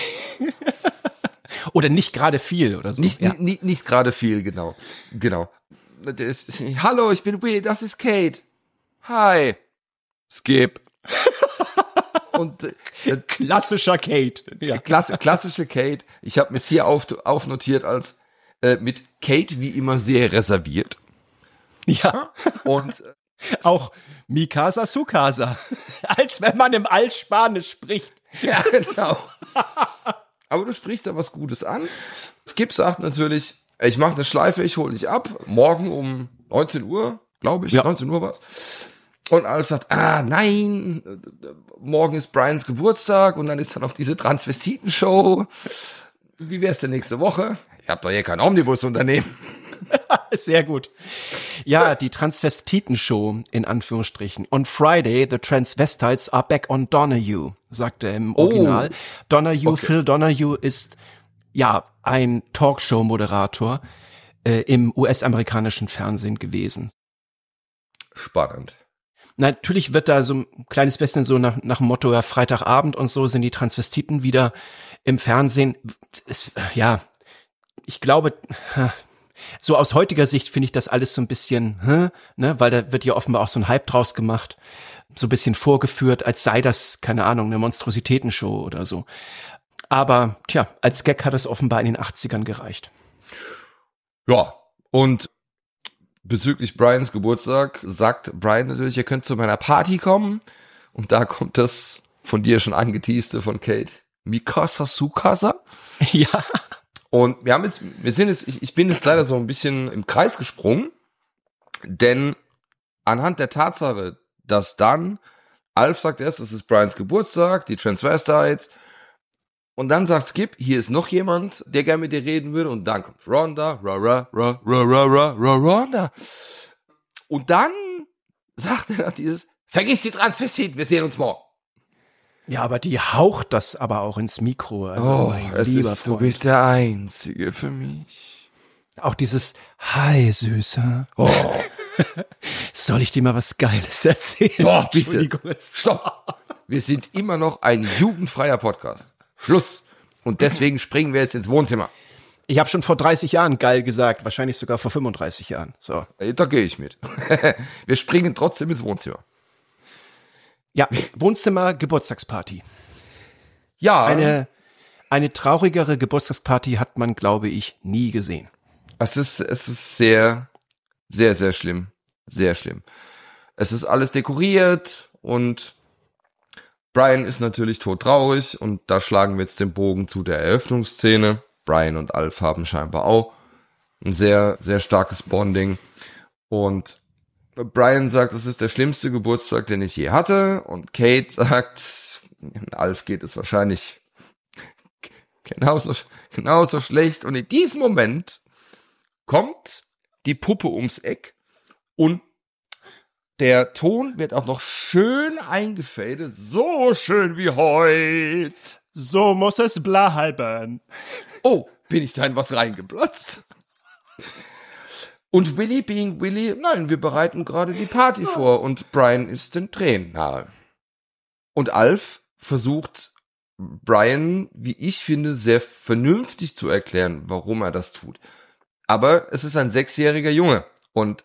Oder nicht gerade viel oder so. Nicht, ja. nicht, nicht gerade viel, genau. Genau. Das ist, hallo, ich bin Will, das ist Kate. Hi. Skip. Und äh, klassischer Kate. Ja. Klasse, klassische Kate. Ich habe mir es hier auf, aufnotiert als äh, mit Kate wie immer sehr reserviert. Ja. Und äh, auch Mikasa Sukasa. Als wenn man im Altspanisch spricht. Ja, genau. Aber du sprichst da was Gutes an. Skip sagt natürlich, ich mache eine Schleife, ich hole dich ab. Morgen um neunzehn Uhr, glaube ich. Ja. neunzehn Uhr war's. Und Alf sagt, ah, nein, morgen ist Brians Geburtstag und dann ist da noch diese Transvestiten-Show. Wie wär's denn nächste Woche? Ich hab doch hier kein Omnibusunternehmen. Sehr gut. Ja, die Transvestiten-Show, in Anführungsstrichen. On Friday, the Transvestites are back on Donahue, sagt er im Original. Oh. Donahue, okay. Phil Donahue ist, ja, ein Talkshow-Moderator äh, im U S-amerikanischen Fernsehen gewesen. Spannend. Natürlich wird da so ein kleines bisschen so nach, nach dem Motto, ja, Freitagabend und so sind die Transvestiten wieder im Fernsehen. Es, ja, ich glaube, so aus heutiger Sicht finde ich das alles so ein bisschen, ne, weil da wird ja offenbar auch so ein Hype draus gemacht. so ein bisschen vorgeführt, als sei das, keine Ahnung, eine Monstrositätenshow oder so. Aber, tja, als Gag hat es offenbar in den achtzigern gereicht. Ja, und bezüglich Brians Geburtstag sagt Brian natürlich, ihr könnt zu meiner Party kommen. Und da kommt das von dir schon angeteaste von Kate. Mikasa Sukasa. Ja. Und wir haben jetzt, wir sind jetzt, ich, ich bin jetzt leider so ein bisschen im Kreis gesprungen, denn anhand der Tatsache, dass dann Alf sagt erst, es ist Brians Geburtstag, die Transvestites, und dann sagt Skip, hier ist noch jemand, der gerne mit dir reden würde, und dann kommt Rhonda, ra, ra, ra, ra, ra, ra, ra, Rhonda. Und dann sagt er nach dieses, vergiss die Transvestiten, wir sehen uns morgen. Ja, aber die haucht das aber auch ins Mikro. Also Oh, mein es lieber ist, du Freund. bist der Einzige für mich. Auch dieses Hi, Süßer. Oh, Soll ich dir mal was Geiles erzählen? oh bitte. Entschuldigung, es- Stopp. Wir sind immer noch ein jugendfreier Podcast. Schluss. Und deswegen springen wir jetzt ins Wohnzimmer. Ich habe schon vor dreißig Jahren geil gesagt, wahrscheinlich sogar vor fünfunddreißig Jahren. So. Da gehe ich mit. Wir springen trotzdem ins Wohnzimmer. Ja, Wohnzimmer, Geburtstagsparty. Ja, Eine, eine traurigere Geburtstagsparty hat man, glaube ich, nie gesehen. es ist, es ist sehr, sehr, sehr schlimm. Sehr schlimm. Es ist alles dekoriert und Brian ist natürlich todtraurig und da schlagen wir jetzt den Bogen zu der Eröffnungsszene. Brian und Alf haben scheinbar auch ein sehr, sehr starkes Bonding und Brian sagt, das ist der schlimmste Geburtstag, den ich je hatte, und Kate sagt, Alf geht es wahrscheinlich genauso, genauso schlecht, und in diesem Moment kommt die Puppe ums Eck und der Ton wird auch noch schön eingefadet, so schön wie heute. So muss es bleiben. Oh, bin ich da in was reingeplatzt? Und Willy being Willy, nein, wir bereiten gerade die Party vor und Brian ist den Tränen nahe. Und Alf versucht Brian, wie ich finde, sehr vernünftig zu erklären, warum er das tut. Aber es ist ein sechsjähriger Junge und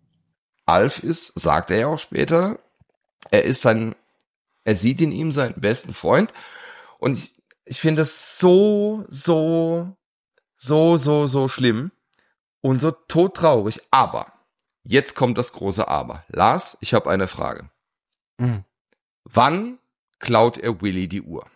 Alf ist, sagt er ja auch später, er ist sein, er sieht in ihm seinen besten Freund und ich, ich finde das so, so, so, so, so schlimm. Und so todtraurig. Aber, jetzt kommt das große Aber. Lars, ich habe eine Frage. Mhm. Wann klaut er Willy die Uhr?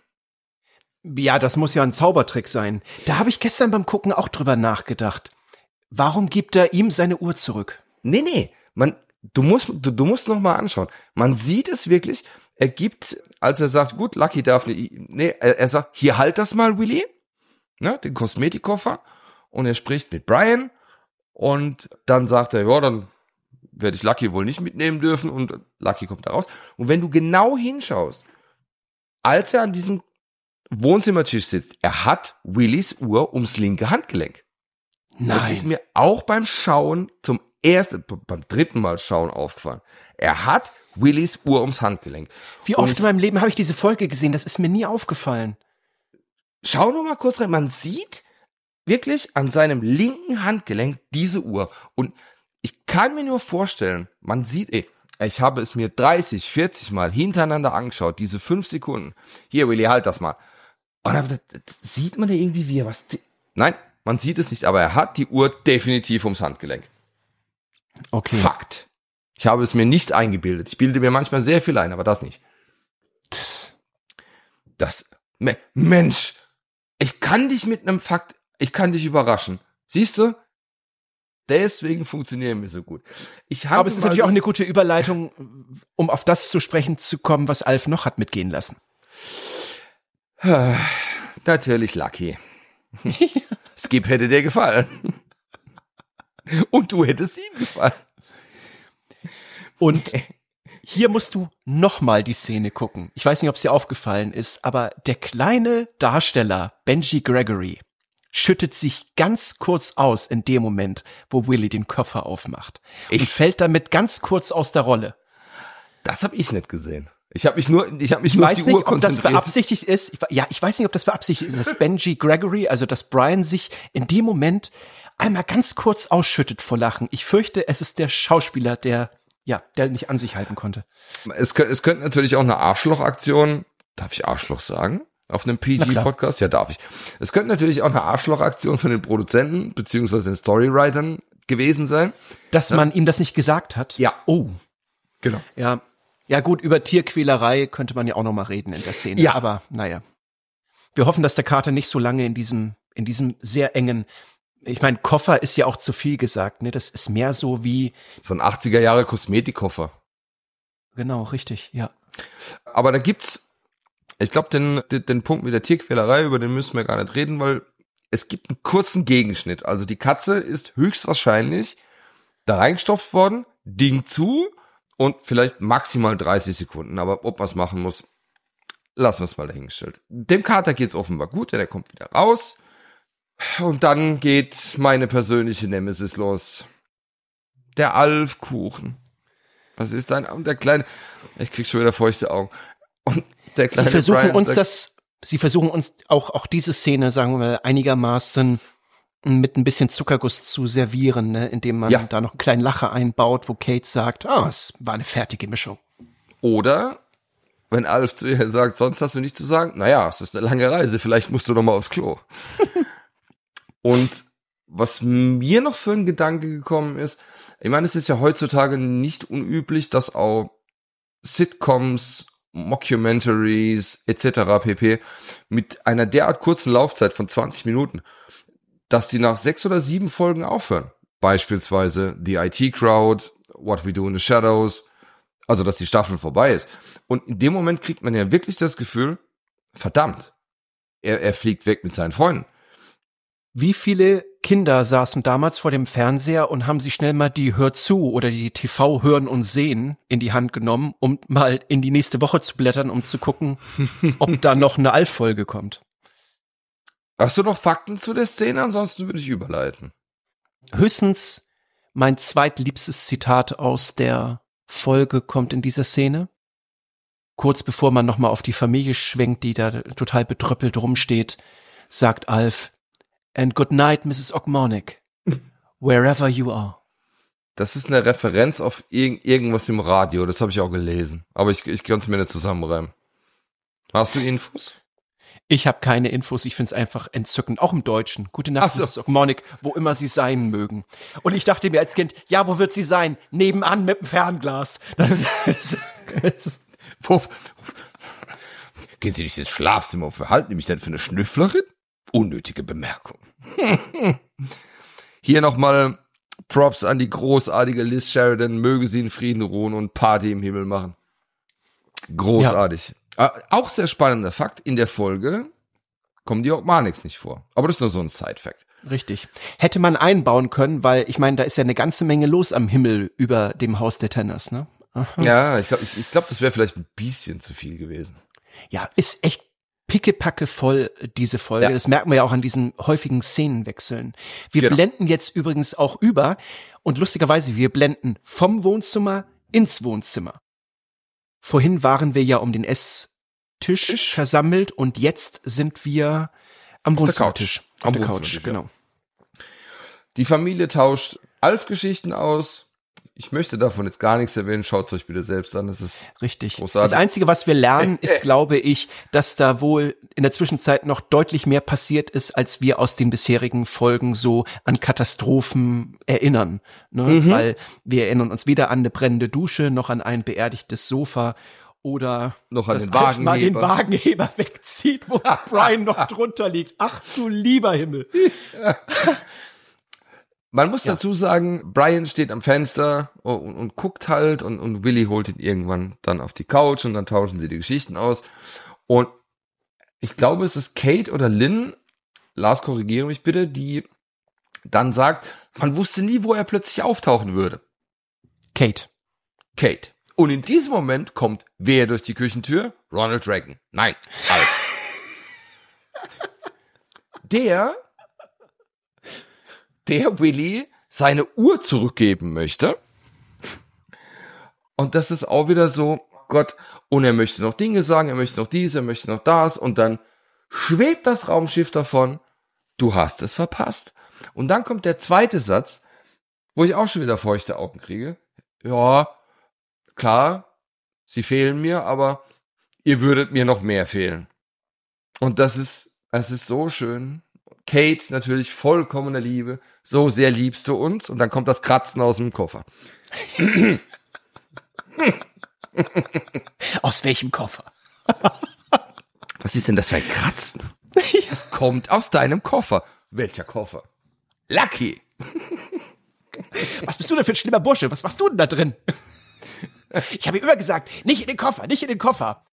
Ja, das muss ja ein Zaubertrick sein. Da habe ich gestern beim Gucken auch drüber nachgedacht. Warum gibt er ihm seine Uhr zurück? Nee, nee, man, du musst, du, du musst noch mal anschauen. Man sieht es wirklich, er gibt, als er sagt, gut, Lucky darf nicht, nee, er, er sagt, hier, halt das mal, Willy, ne, den Kosmetikkoffer, und er spricht mit Brian, und dann sagt er, ja, dann werde ich Lucky wohl nicht mitnehmen dürfen, und Lucky kommt da raus. Und wenn du genau hinschaust, als er an diesem Wohnzimmertisch sitzt, er hat Willys Uhr ums linke Handgelenk. Nein. Das ist mir auch beim Schauen zum ersten, beim dritten Mal schauen aufgefallen. Er hat Willys Uhr ums Handgelenk. Wie Und oft in meinem Leben habe ich diese Folge gesehen? Das ist mir nie aufgefallen. Schau noch mal kurz rein. Man sieht wirklich an seinem linken Handgelenk diese Uhr. Und ich kann mir nur vorstellen, man sieht, ey, ich habe es mir dreißig, vierzig Mal hintereinander angeschaut, diese fünf Sekunden. Hier, Willy, halt das mal. Und dann sieht man da irgendwie, wie er was... Nein, man sieht es nicht, aber er hat die Uhr definitiv ums Handgelenk. Okay. Fakt. Ich habe es mir nicht eingebildet. Ich bilde mir manchmal sehr viel ein, aber das nicht. Das, Das, Me- Mensch, ich kann dich mit einem Fakt, ich kann dich überraschen. Siehst du? Deswegen funktionieren wir so gut. Ich habe aber es ist mal natürlich auch das- eine gute Überleitung, um auf das zu sprechen zu kommen, was Alf noch hat mitgehen lassen. Natürlich Lucky. Skip hätte dir gefallen. Und du hättest ihm gefallen. Und hier musst du nochmal die Szene gucken. Ich weiß nicht, ob es dir aufgefallen ist, aber der kleine Darsteller Benji Gregory schüttet sich ganz kurz aus in dem Moment, wo Willy den Koffer aufmacht. Und Ich- fällt damit ganz kurz aus der Rolle. Das habe ich nicht gesehen. Ich habe mich nur, ich habe mich Ich nur auf weiß die Uhr nicht, ob das konzentriert. beabsichtigt ist. Ich, ja, ich weiß nicht, ob das beabsichtigt ist, dass Benji Gregory, also dass Brian sich in dem Moment einmal ganz kurz ausschüttet vor Lachen. Ich fürchte, es ist der Schauspieler, der ja, der nicht an sich halten konnte. Es, es könnte natürlich auch eine Arschlochaktion, darf ich Arschloch sagen? Auf einem P G-Podcast? Ja, darf ich. Es könnte natürlich auch eine Arschlochaktion von den Produzenten beziehungsweise den Storywritern gewesen sein. Dass ja. man ihm das nicht gesagt hat? Ja. Oh. Genau. Ja, ja gut, über Tierquälerei könnte man ja auch noch mal reden in der Szene. Ja. Aber naja. Wir hoffen, dass der Kater nicht so lange in diesem, in diesem sehr engen, ich meine, Koffer ist ja auch zu viel gesagt, ne? Das ist mehr so wie so ein achtziger Jahre Kosmetikkoffer. Genau, richtig, ja. Aber da gibt's, ich glaube, den, den, den Punkt mit der Tierquälerei, über den müssen wir gar nicht reden, weil es gibt einen kurzen Gegenschnitt. Also die Katze ist höchstwahrscheinlich da reingestopft worden, Ding zu und vielleicht maximal dreißig Sekunden. Aber ob man es machen muss, lassen wir es mal dahingestellt. Dem Kater geht's offenbar gut, denn er kommt wieder raus. Und dann geht meine persönliche Nemesis los. Der Alfkuchen. Was ist dein, und der kleine, ich krieg schon wieder feuchte Augen. Und der kleine Sie versuchen Brian uns sagt, das, sie versuchen uns auch, auch diese Szene, sagen wir mal, einigermaßen mit ein bisschen Zuckerguss zu servieren, ne, indem man Ja. da noch einen kleinen Lacher einbaut, wo Kate sagt, ah, es war eine fertige Mischung. Oder, wenn Alf zu ihr sagt, sonst hast du nichts zu sagen, naja, es ist eine lange Reise, vielleicht musst du noch mal aufs Klo. Und was mir noch für ein Gedanke gekommen ist, ich meine, es ist ja heutzutage nicht unüblich, dass auch Sitcoms, Mockumentaries et cetera pp. Mit einer derart kurzen Laufzeit von zwanzig Minuten, dass die nach sechs oder sieben Folgen aufhören. Beispielsweise The I T Crowd, What We Do in the Shadows, also dass die Staffel vorbei ist. Und in dem Moment kriegt man ja wirklich das Gefühl, verdammt, er, er fliegt weg mit seinen Freunden. Wie viele Kinder saßen damals vor dem Fernseher und haben sich schnell mal die Hör zu oder die T V Hören und Sehen in die Hand genommen, um mal in die nächste Woche zu blättern, um zu gucken, ob da noch eine Alf-Folge kommt? Hast du noch Fakten zu der Szene? Ansonsten würde ich überleiten. Höchstens mein zweitliebstes Zitat aus der Folge kommt in dieser Szene. Kurz bevor man nochmal auf die Familie schwenkt, die da total betröppelt rumsteht, sagt Alf, "And good night, Missus Ogmonic, wherever you are." Das ist eine Referenz auf irg- irgendwas im Radio, das habe ich auch gelesen. Aber ich, ich kann es mir nicht zusammenreimen. Hast du Infos? Ich habe keine Infos, ich find's einfach entzückend, auch im Deutschen. Gute Nacht, Ach so. Missus Ogmonic, wo immer sie sein mögen. Und ich dachte mir als Kind, ja, wo wird sie sein? Nebenan mit dem Fernglas. Das ist, das ist Wo, gehen Sie nicht ins Schlafzimmer und verhalten Sie mich denn für eine Schnüfflerin? Unnötige Bemerkung. Hier nochmal Props an die großartige Liz Sheridan. Möge sie in Frieden ruhen und Party im Himmel machen. Großartig. Ja. Auch sehr spannender Fakt. In der Folge kommen die Ogmonics nicht vor. Aber das ist nur so ein Side-Fact. richtig. Hätte man einbauen können, weil ich meine, da ist ja eine ganze Menge los am Himmel über dem Haus der Tenners, ne? Ja, ich glaube, ich, ich glaub, das wäre vielleicht ein bisschen zu viel gewesen. Ja, ist echt pickepacke voll, diese Folge. Ja. Das merken wir ja auch an diesen häufigen Szenenwechseln. Wir Genau. blenden jetzt übrigens auch über und lustigerweise, wir blenden vom Wohnzimmer ins Wohnzimmer. Vorhin waren wir ja um den Esstisch Tisch. versammelt und jetzt sind wir am Auf der Wohnzimmertisch. Couch. Auf Am der Couch, Wohnzimmertisch, ja. genau. Die Familie tauscht Alf-Geschichten aus. Ich möchte davon jetzt gar nichts erwähnen. Schaut's euch bitte selbst an. Das ist Richtig. großartig. Das Einzige, was wir lernen, ist, glaube ich, dass da wohl in der Zwischenzeit noch deutlich mehr passiert ist, als wir aus den bisherigen Folgen so an Katastrophen erinnern. Ne? Mhm. Weil wir erinnern uns weder an eine brennende Dusche, noch an ein beerdigtes Sofa oder Noch an dass den Alf mal den Wagenheber. Wagenheber wegzieht, wo Brian noch drunter liegt. Ach du lieber Himmel. Man muss Ja. dazu sagen, Brian steht am Fenster und, und guckt halt und, und Willy holt ihn irgendwann dann auf die Couch und dann tauschen sie die Geschichten aus. Und ich glaube, es ist Kate oder Lynn, Lars, korrigiere mich bitte, die dann sagt, man wusste nie, wo er plötzlich auftauchen würde. Kate. Kate. Und in diesem Moment kommt wer durch die Küchentür? Ronald Reagan. Nein, Alf. Der, der Willy seine Uhr zurückgeben möchte. Und das ist auch wieder so, Gott, und er möchte noch Dinge sagen, er möchte noch dies, er möchte noch das, und dann schwebt das Raumschiff davon, du hast es verpasst. Und dann kommt der zweite Satz, wo ich auch schon wieder feuchte Augen kriege. Ja, klar, sie fehlen mir, aber ihr würdet mir noch mehr fehlen. Und das ist, es ist so schön. Kate natürlich vollkommene Liebe. So sehr liebst du uns. Und dann kommt das Kratzen aus dem Koffer. Aus welchem Koffer? Was ist denn das für ein Kratzen? Es kommt aus deinem Koffer. Welcher Koffer? Lucky. Was bist du denn für ein schlimmer Bursche? Was machst du denn da drin? Ich habe ihm immer gesagt, nicht in den Koffer, nicht in den Koffer.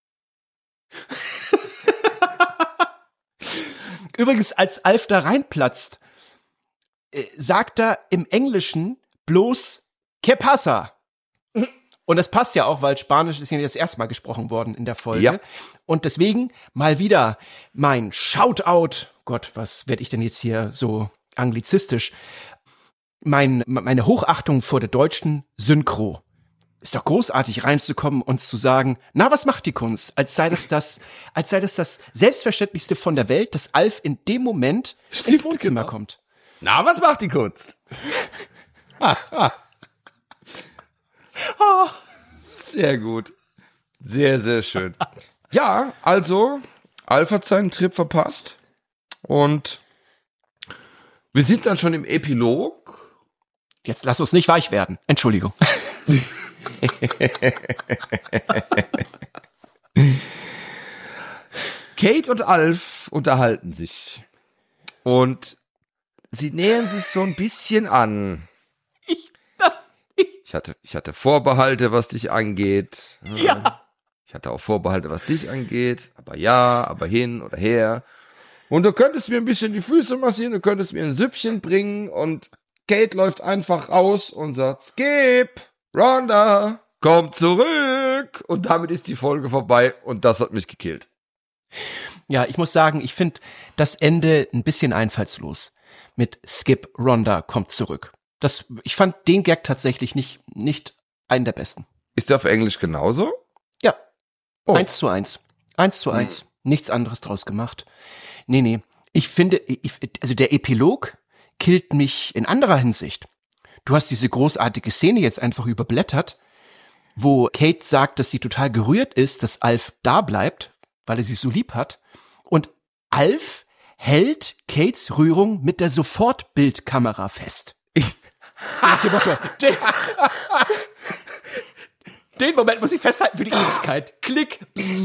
Übrigens, als Alf da reinplatzt, äh, sagt er im Englischen bloß ¿Qué pasa? Und das passt ja auch, weil Spanisch ist ja das erste Mal gesprochen worden in der Folge. Ja. Und deswegen mal wieder mein Shoutout. Gott, was werde ich denn jetzt hier so anglizistisch? Mein, meine Hochachtung vor der deutschen Synchro. Ist doch großartig, reinzukommen und zu sagen, na, was macht die Kunst? Als sei das das, als sei das das Selbstverständlichste von der Welt, dass Alf in dem Moment Stimmt, ins Wohnzimmer genau. kommt. Na, was macht die Kunst? Sehr gut. Sehr, sehr schön. Ja, also, Alf hat seinen Trip verpasst. Und wir sind dann schon im Epilog. Jetzt lass uns nicht weich werden. Entschuldigung. Kate und Alf unterhalten sich. Und sie nähern sich so ein bisschen an. Ich, Ich hatte, ich hatte Vorbehalte, was dich angeht. ja. Ich hatte auch Vorbehalte, was dich angeht. Aber ja, aber hin oder her. Und du könntest mir ein bisschen die Füße massieren, du könntest mir ein Süppchen bringen. Und Kate läuft einfach raus und sagt, Skip, Rhonda, komm zurück. Und damit ist die Folge vorbei. Und das hat mich gekillt. Ja, ich muss sagen, ich finde das Ende ein bisschen einfallslos. Mit Skip, Rhonda kommt zurück. Das, ich fand den Gag tatsächlich nicht, nicht einen der besten. Ist der auf Englisch genauso? Ja. Oh. Eins zu eins. Eins zu eins. Nichts anderes draus gemacht. Nee, nee. Ich finde, ich, also der Epilog killt mich in anderer Hinsicht. Du hast diese großartige Szene jetzt einfach überblättert, wo Kate sagt, dass sie total gerührt ist, dass Alf da bleibt, weil er sie so lieb hat. Und Alf hält Kates Rührung mit der Sofortbildkamera fest. Ich, den, den Moment muss ich festhalten für die Ewigkeit. Klick.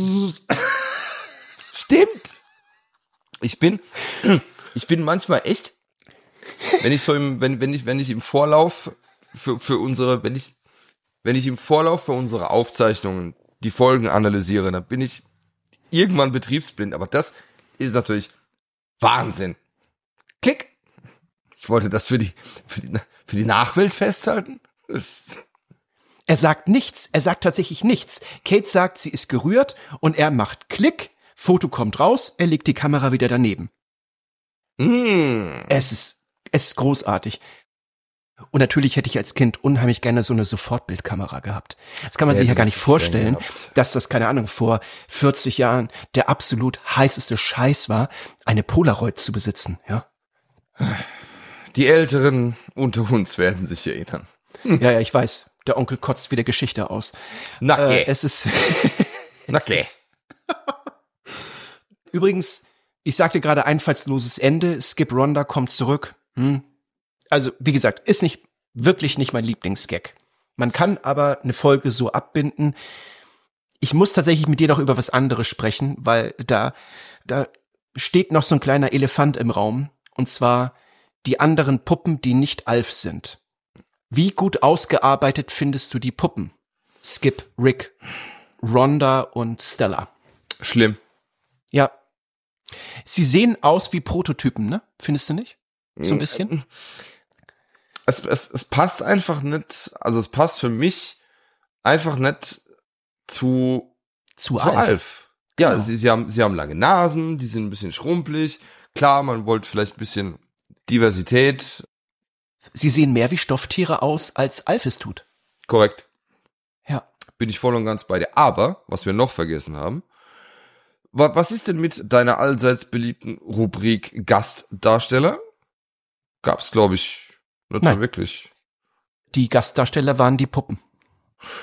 Stimmt. Ich bin, ich bin manchmal echt, wenn ich so im, wenn, wenn ich, wenn ich im Vorlauf für, für unsere, wenn ich, wenn ich im Vorlauf für unsere Aufzeichnungen die Folgen analysiere, dann bin ich irgendwann betriebsblind. Aber das ist natürlich Wahnsinn. Klick. Ich wollte das für die, für die, für die Nachwelt festhalten. Das er sagt nichts. Er sagt tatsächlich nichts. Kate sagt, sie ist gerührt und er macht Klick. Foto kommt raus. Er legt die Kamera wieder daneben. mm. Es ist, es ist großartig. Und natürlich hätte ich als Kind unheimlich gerne so eine Sofortbildkamera gehabt. Das kann man Ja, sich ja du gar hast nicht es vorstellen, gerne gehabt. dass das, keine Ahnung, vor vierzig Jahren der absolut heißeste Scheiß war, eine Polaroid zu besitzen, ja. Die Älteren unter uns werden sich erinnern. Ja, ja, ich weiß. Der Onkel kotzt wieder Geschichte aus. Na, Äh, okay. es ist, Na, es okay. ist übrigens, ich sagte gerade einfallsloses Ende. Skip Rhonda kommt zurück. Hm. Also, wie gesagt, ist nicht, wirklich nicht mein Lieblingsgag. Man kann aber eine Folge so abbinden. Ich muss tatsächlich mit dir noch über was anderes sprechen, weil da, da steht noch so ein kleiner Elefant im Raum. Und zwar die anderen Puppen, die nicht Alf sind. Wie gut ausgearbeitet findest du die Puppen? Skip, Rick, Rhonda und Stella. Schlimm. Ja. Sie sehen aus wie Prototypen, ne? Findest du nicht? So ein bisschen? Es, es, es passt einfach nicht, also es passt für mich einfach nicht zu, Zu, zu Alf. Alf. Ja, Genau. sie, sie, haben, sie haben lange Nasen, die sind ein bisschen schrumpelig. Klar, man wollte vielleicht ein bisschen Diversität. Sie sehen mehr wie Stofftiere aus, als Alf es tut. Korrekt. Ja. Bin ich voll und ganz bei dir. Aber, was wir noch vergessen haben, wa, was ist denn mit deiner allseits beliebten Rubrik Gastdarsteller? Gab's, glaube ich, nicht Nein. so wirklich. Die Gastdarsteller waren die Puppen.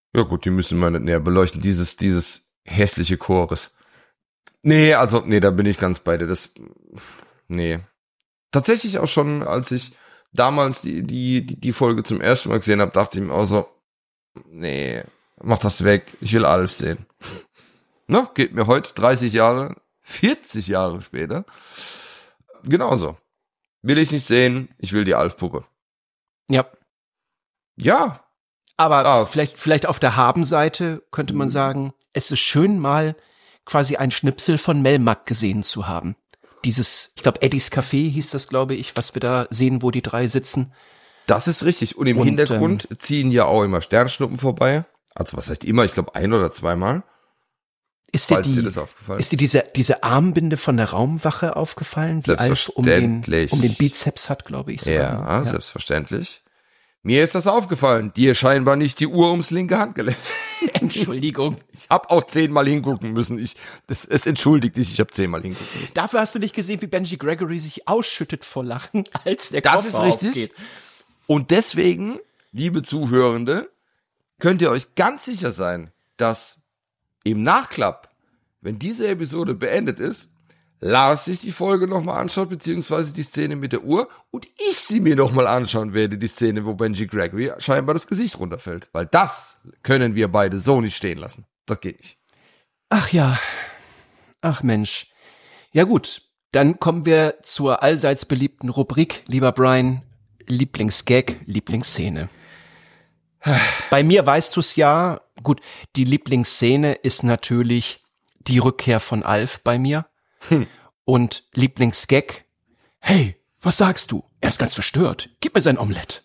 Ja gut, die müssen wir nicht näher beleuchten. Dieses, dieses hässliche Chores. Nee, also, nee, da bin ich ganz bei dir. Das, nee. Tatsächlich auch schon, als ich damals die, die, die, die Folge zum ersten Mal gesehen habe, dachte ich mir auch so, nee, mach das weg. Ich will Alf sehen. Ne? Geht mir heute dreißig Jahre, vierzig Jahre später. Genauso. Will ich nicht sehen, ich will die Alf-Puppe. Ja. Ja. Aber Ah. vielleicht, vielleicht auf der Habenseite könnte man sagen, es ist schön, mal quasi ein Schnipsel von Melmac gesehen zu haben. Dieses, ich glaube, Eddies Café hieß das, glaube ich, was wir da sehen, wo die drei sitzen. Das ist richtig. Und im Und, Hintergrund ähm, ziehen ja auch immer Sternschnuppen vorbei. Also was heißt immer? Ich glaube ein oder zweimal. Ist dir, Falls die, dir das aufgefallen ist dir diese, diese Armbinde von der Raumwache aufgefallen, die Alf um den, um den Bizeps hat, glaube ich. Ja, ja, selbstverständlich. Mir ist das aufgefallen. Dir scheinbar nicht die Uhr ums linke Handgelenk. Entschuldigung. Ich habe auch zehnmal hingucken müssen. Ich, das, es entschuldigt dich, ich habe zehnmal hingucken müssen. Dafür hast du nicht gesehen, wie Benji Gregory sich ausschüttet vor Lachen, als der Das Koffer ist richtig. aufgeht. Und deswegen, liebe Zuhörende, könnt ihr euch ganz sicher sein, dass im Nachklapp, wenn diese Episode beendet ist, Lars sich die Folge nochmal anschaut, beziehungsweise die Szene mit der Uhr, und ich sie mir nochmal anschauen werde, die Szene, wo Benji Gregory scheinbar das Gesicht runterfällt. Weil das können wir beide so nicht stehen lassen. Das geht nicht. Ach ja. Ach Mensch. Ja gut, dann kommen wir zur allseits beliebten Rubrik, lieber Brian, Lieblingsgag, Lieblingsszene. Bei mir weißt du es ja, gut, die Lieblingsszene ist natürlich die Rückkehr von Alf bei mir. Hm. Und Lieblingsgag, hey, was sagst du? Er ist ganz verstört. Gib mir sein Omelett.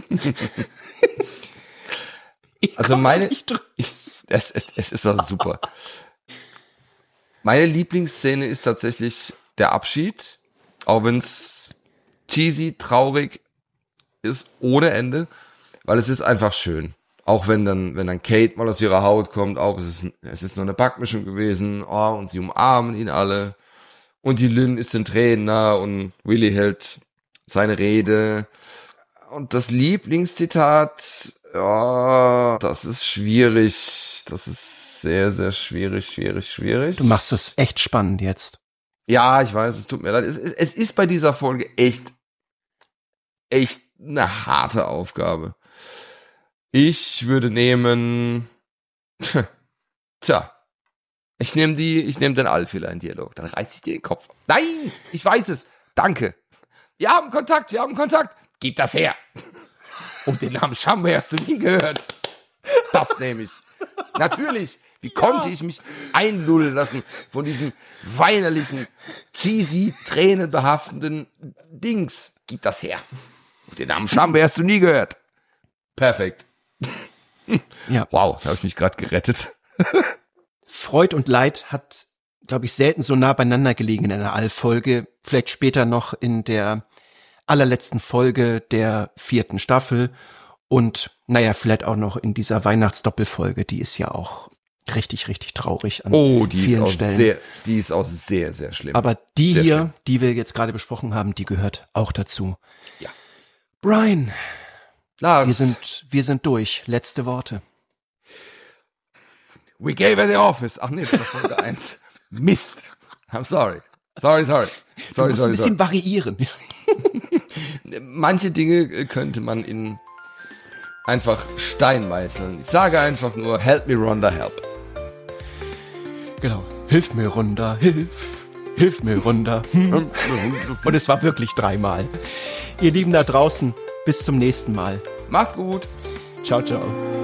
Also meine, ich, es, es, es ist auch super. Meine Lieblingsszene ist tatsächlich der Abschied, auch wenn es cheesy, traurig ist, ohne Ende, weil es ist einfach schön. Auch wenn dann, wenn dann Kate mal aus ihrer Haut kommt, auch es ist, es ist nur eine Backmischung gewesen, oh, und sie umarmen ihn alle. Und die Lynn ist in Tränen nah und Willy hält seine Rede. Und das Lieblingszitat, ja, das ist schwierig. Das ist sehr, sehr schwierig, schwierig, schwierig. Du machst es echt spannend jetzt. Ja, ich weiß, es tut mir leid. Es, es, es ist bei dieser Folge echt, echt eine harte Aufgabe. Ich würde nehmen, tja, ich nehme die, ich nehme den Alfila in Dialog. Dann reiß ich dir den Kopf. Nein, ich weiß es. Danke. Wir haben Kontakt, wir haben Kontakt. Gib das her. Und den Namen Schambe hast du nie gehört. Das nehme ich. Natürlich. Wie konnte ja. ich mich einlullen lassen von diesem weinerlichen, cheesy, tränenbehaftenden Dings? Gib das her. Und den Namen Schambe hast du nie gehört. Perfekt. Ja. Wow, da habe ich mich gerade gerettet. Freud und Leid hat, glaube ich, selten so nah beieinander gelegen in einer Alf-Folge. Vielleicht später noch in der allerletzten Folge der vierten Staffel. Und naja, vielleicht auch noch in dieser Weihnachtsdoppelfolge. Die ist ja auch richtig, richtig traurig an oh, die vielen ist auch Stellen. Sehr, die ist auch sehr, sehr schlimm. Aber die sehr hier, schlimm. die wir jetzt gerade besprochen haben, die gehört auch dazu. Ja. Brian, Lars. wir sind, wir sind durch. Letzte Worte. We gave her the office. Ach nee, das ist Folge eins. Mist. I'm sorry. Sorry, sorry. Sorry, du musst sorry, ein bisschen sorry. variieren. Manche Dinge könnte man in einfach Stein meißeln. Ich sage einfach nur, help me, Rhonda, help. Genau. Hilf mir, Rhonda, hilf. Hilf mir, Rhonda. Hm. Und es war wirklich dreimal. Ihr Lieben da draußen, bis zum nächsten Mal. Macht's gut. Ciao, ciao.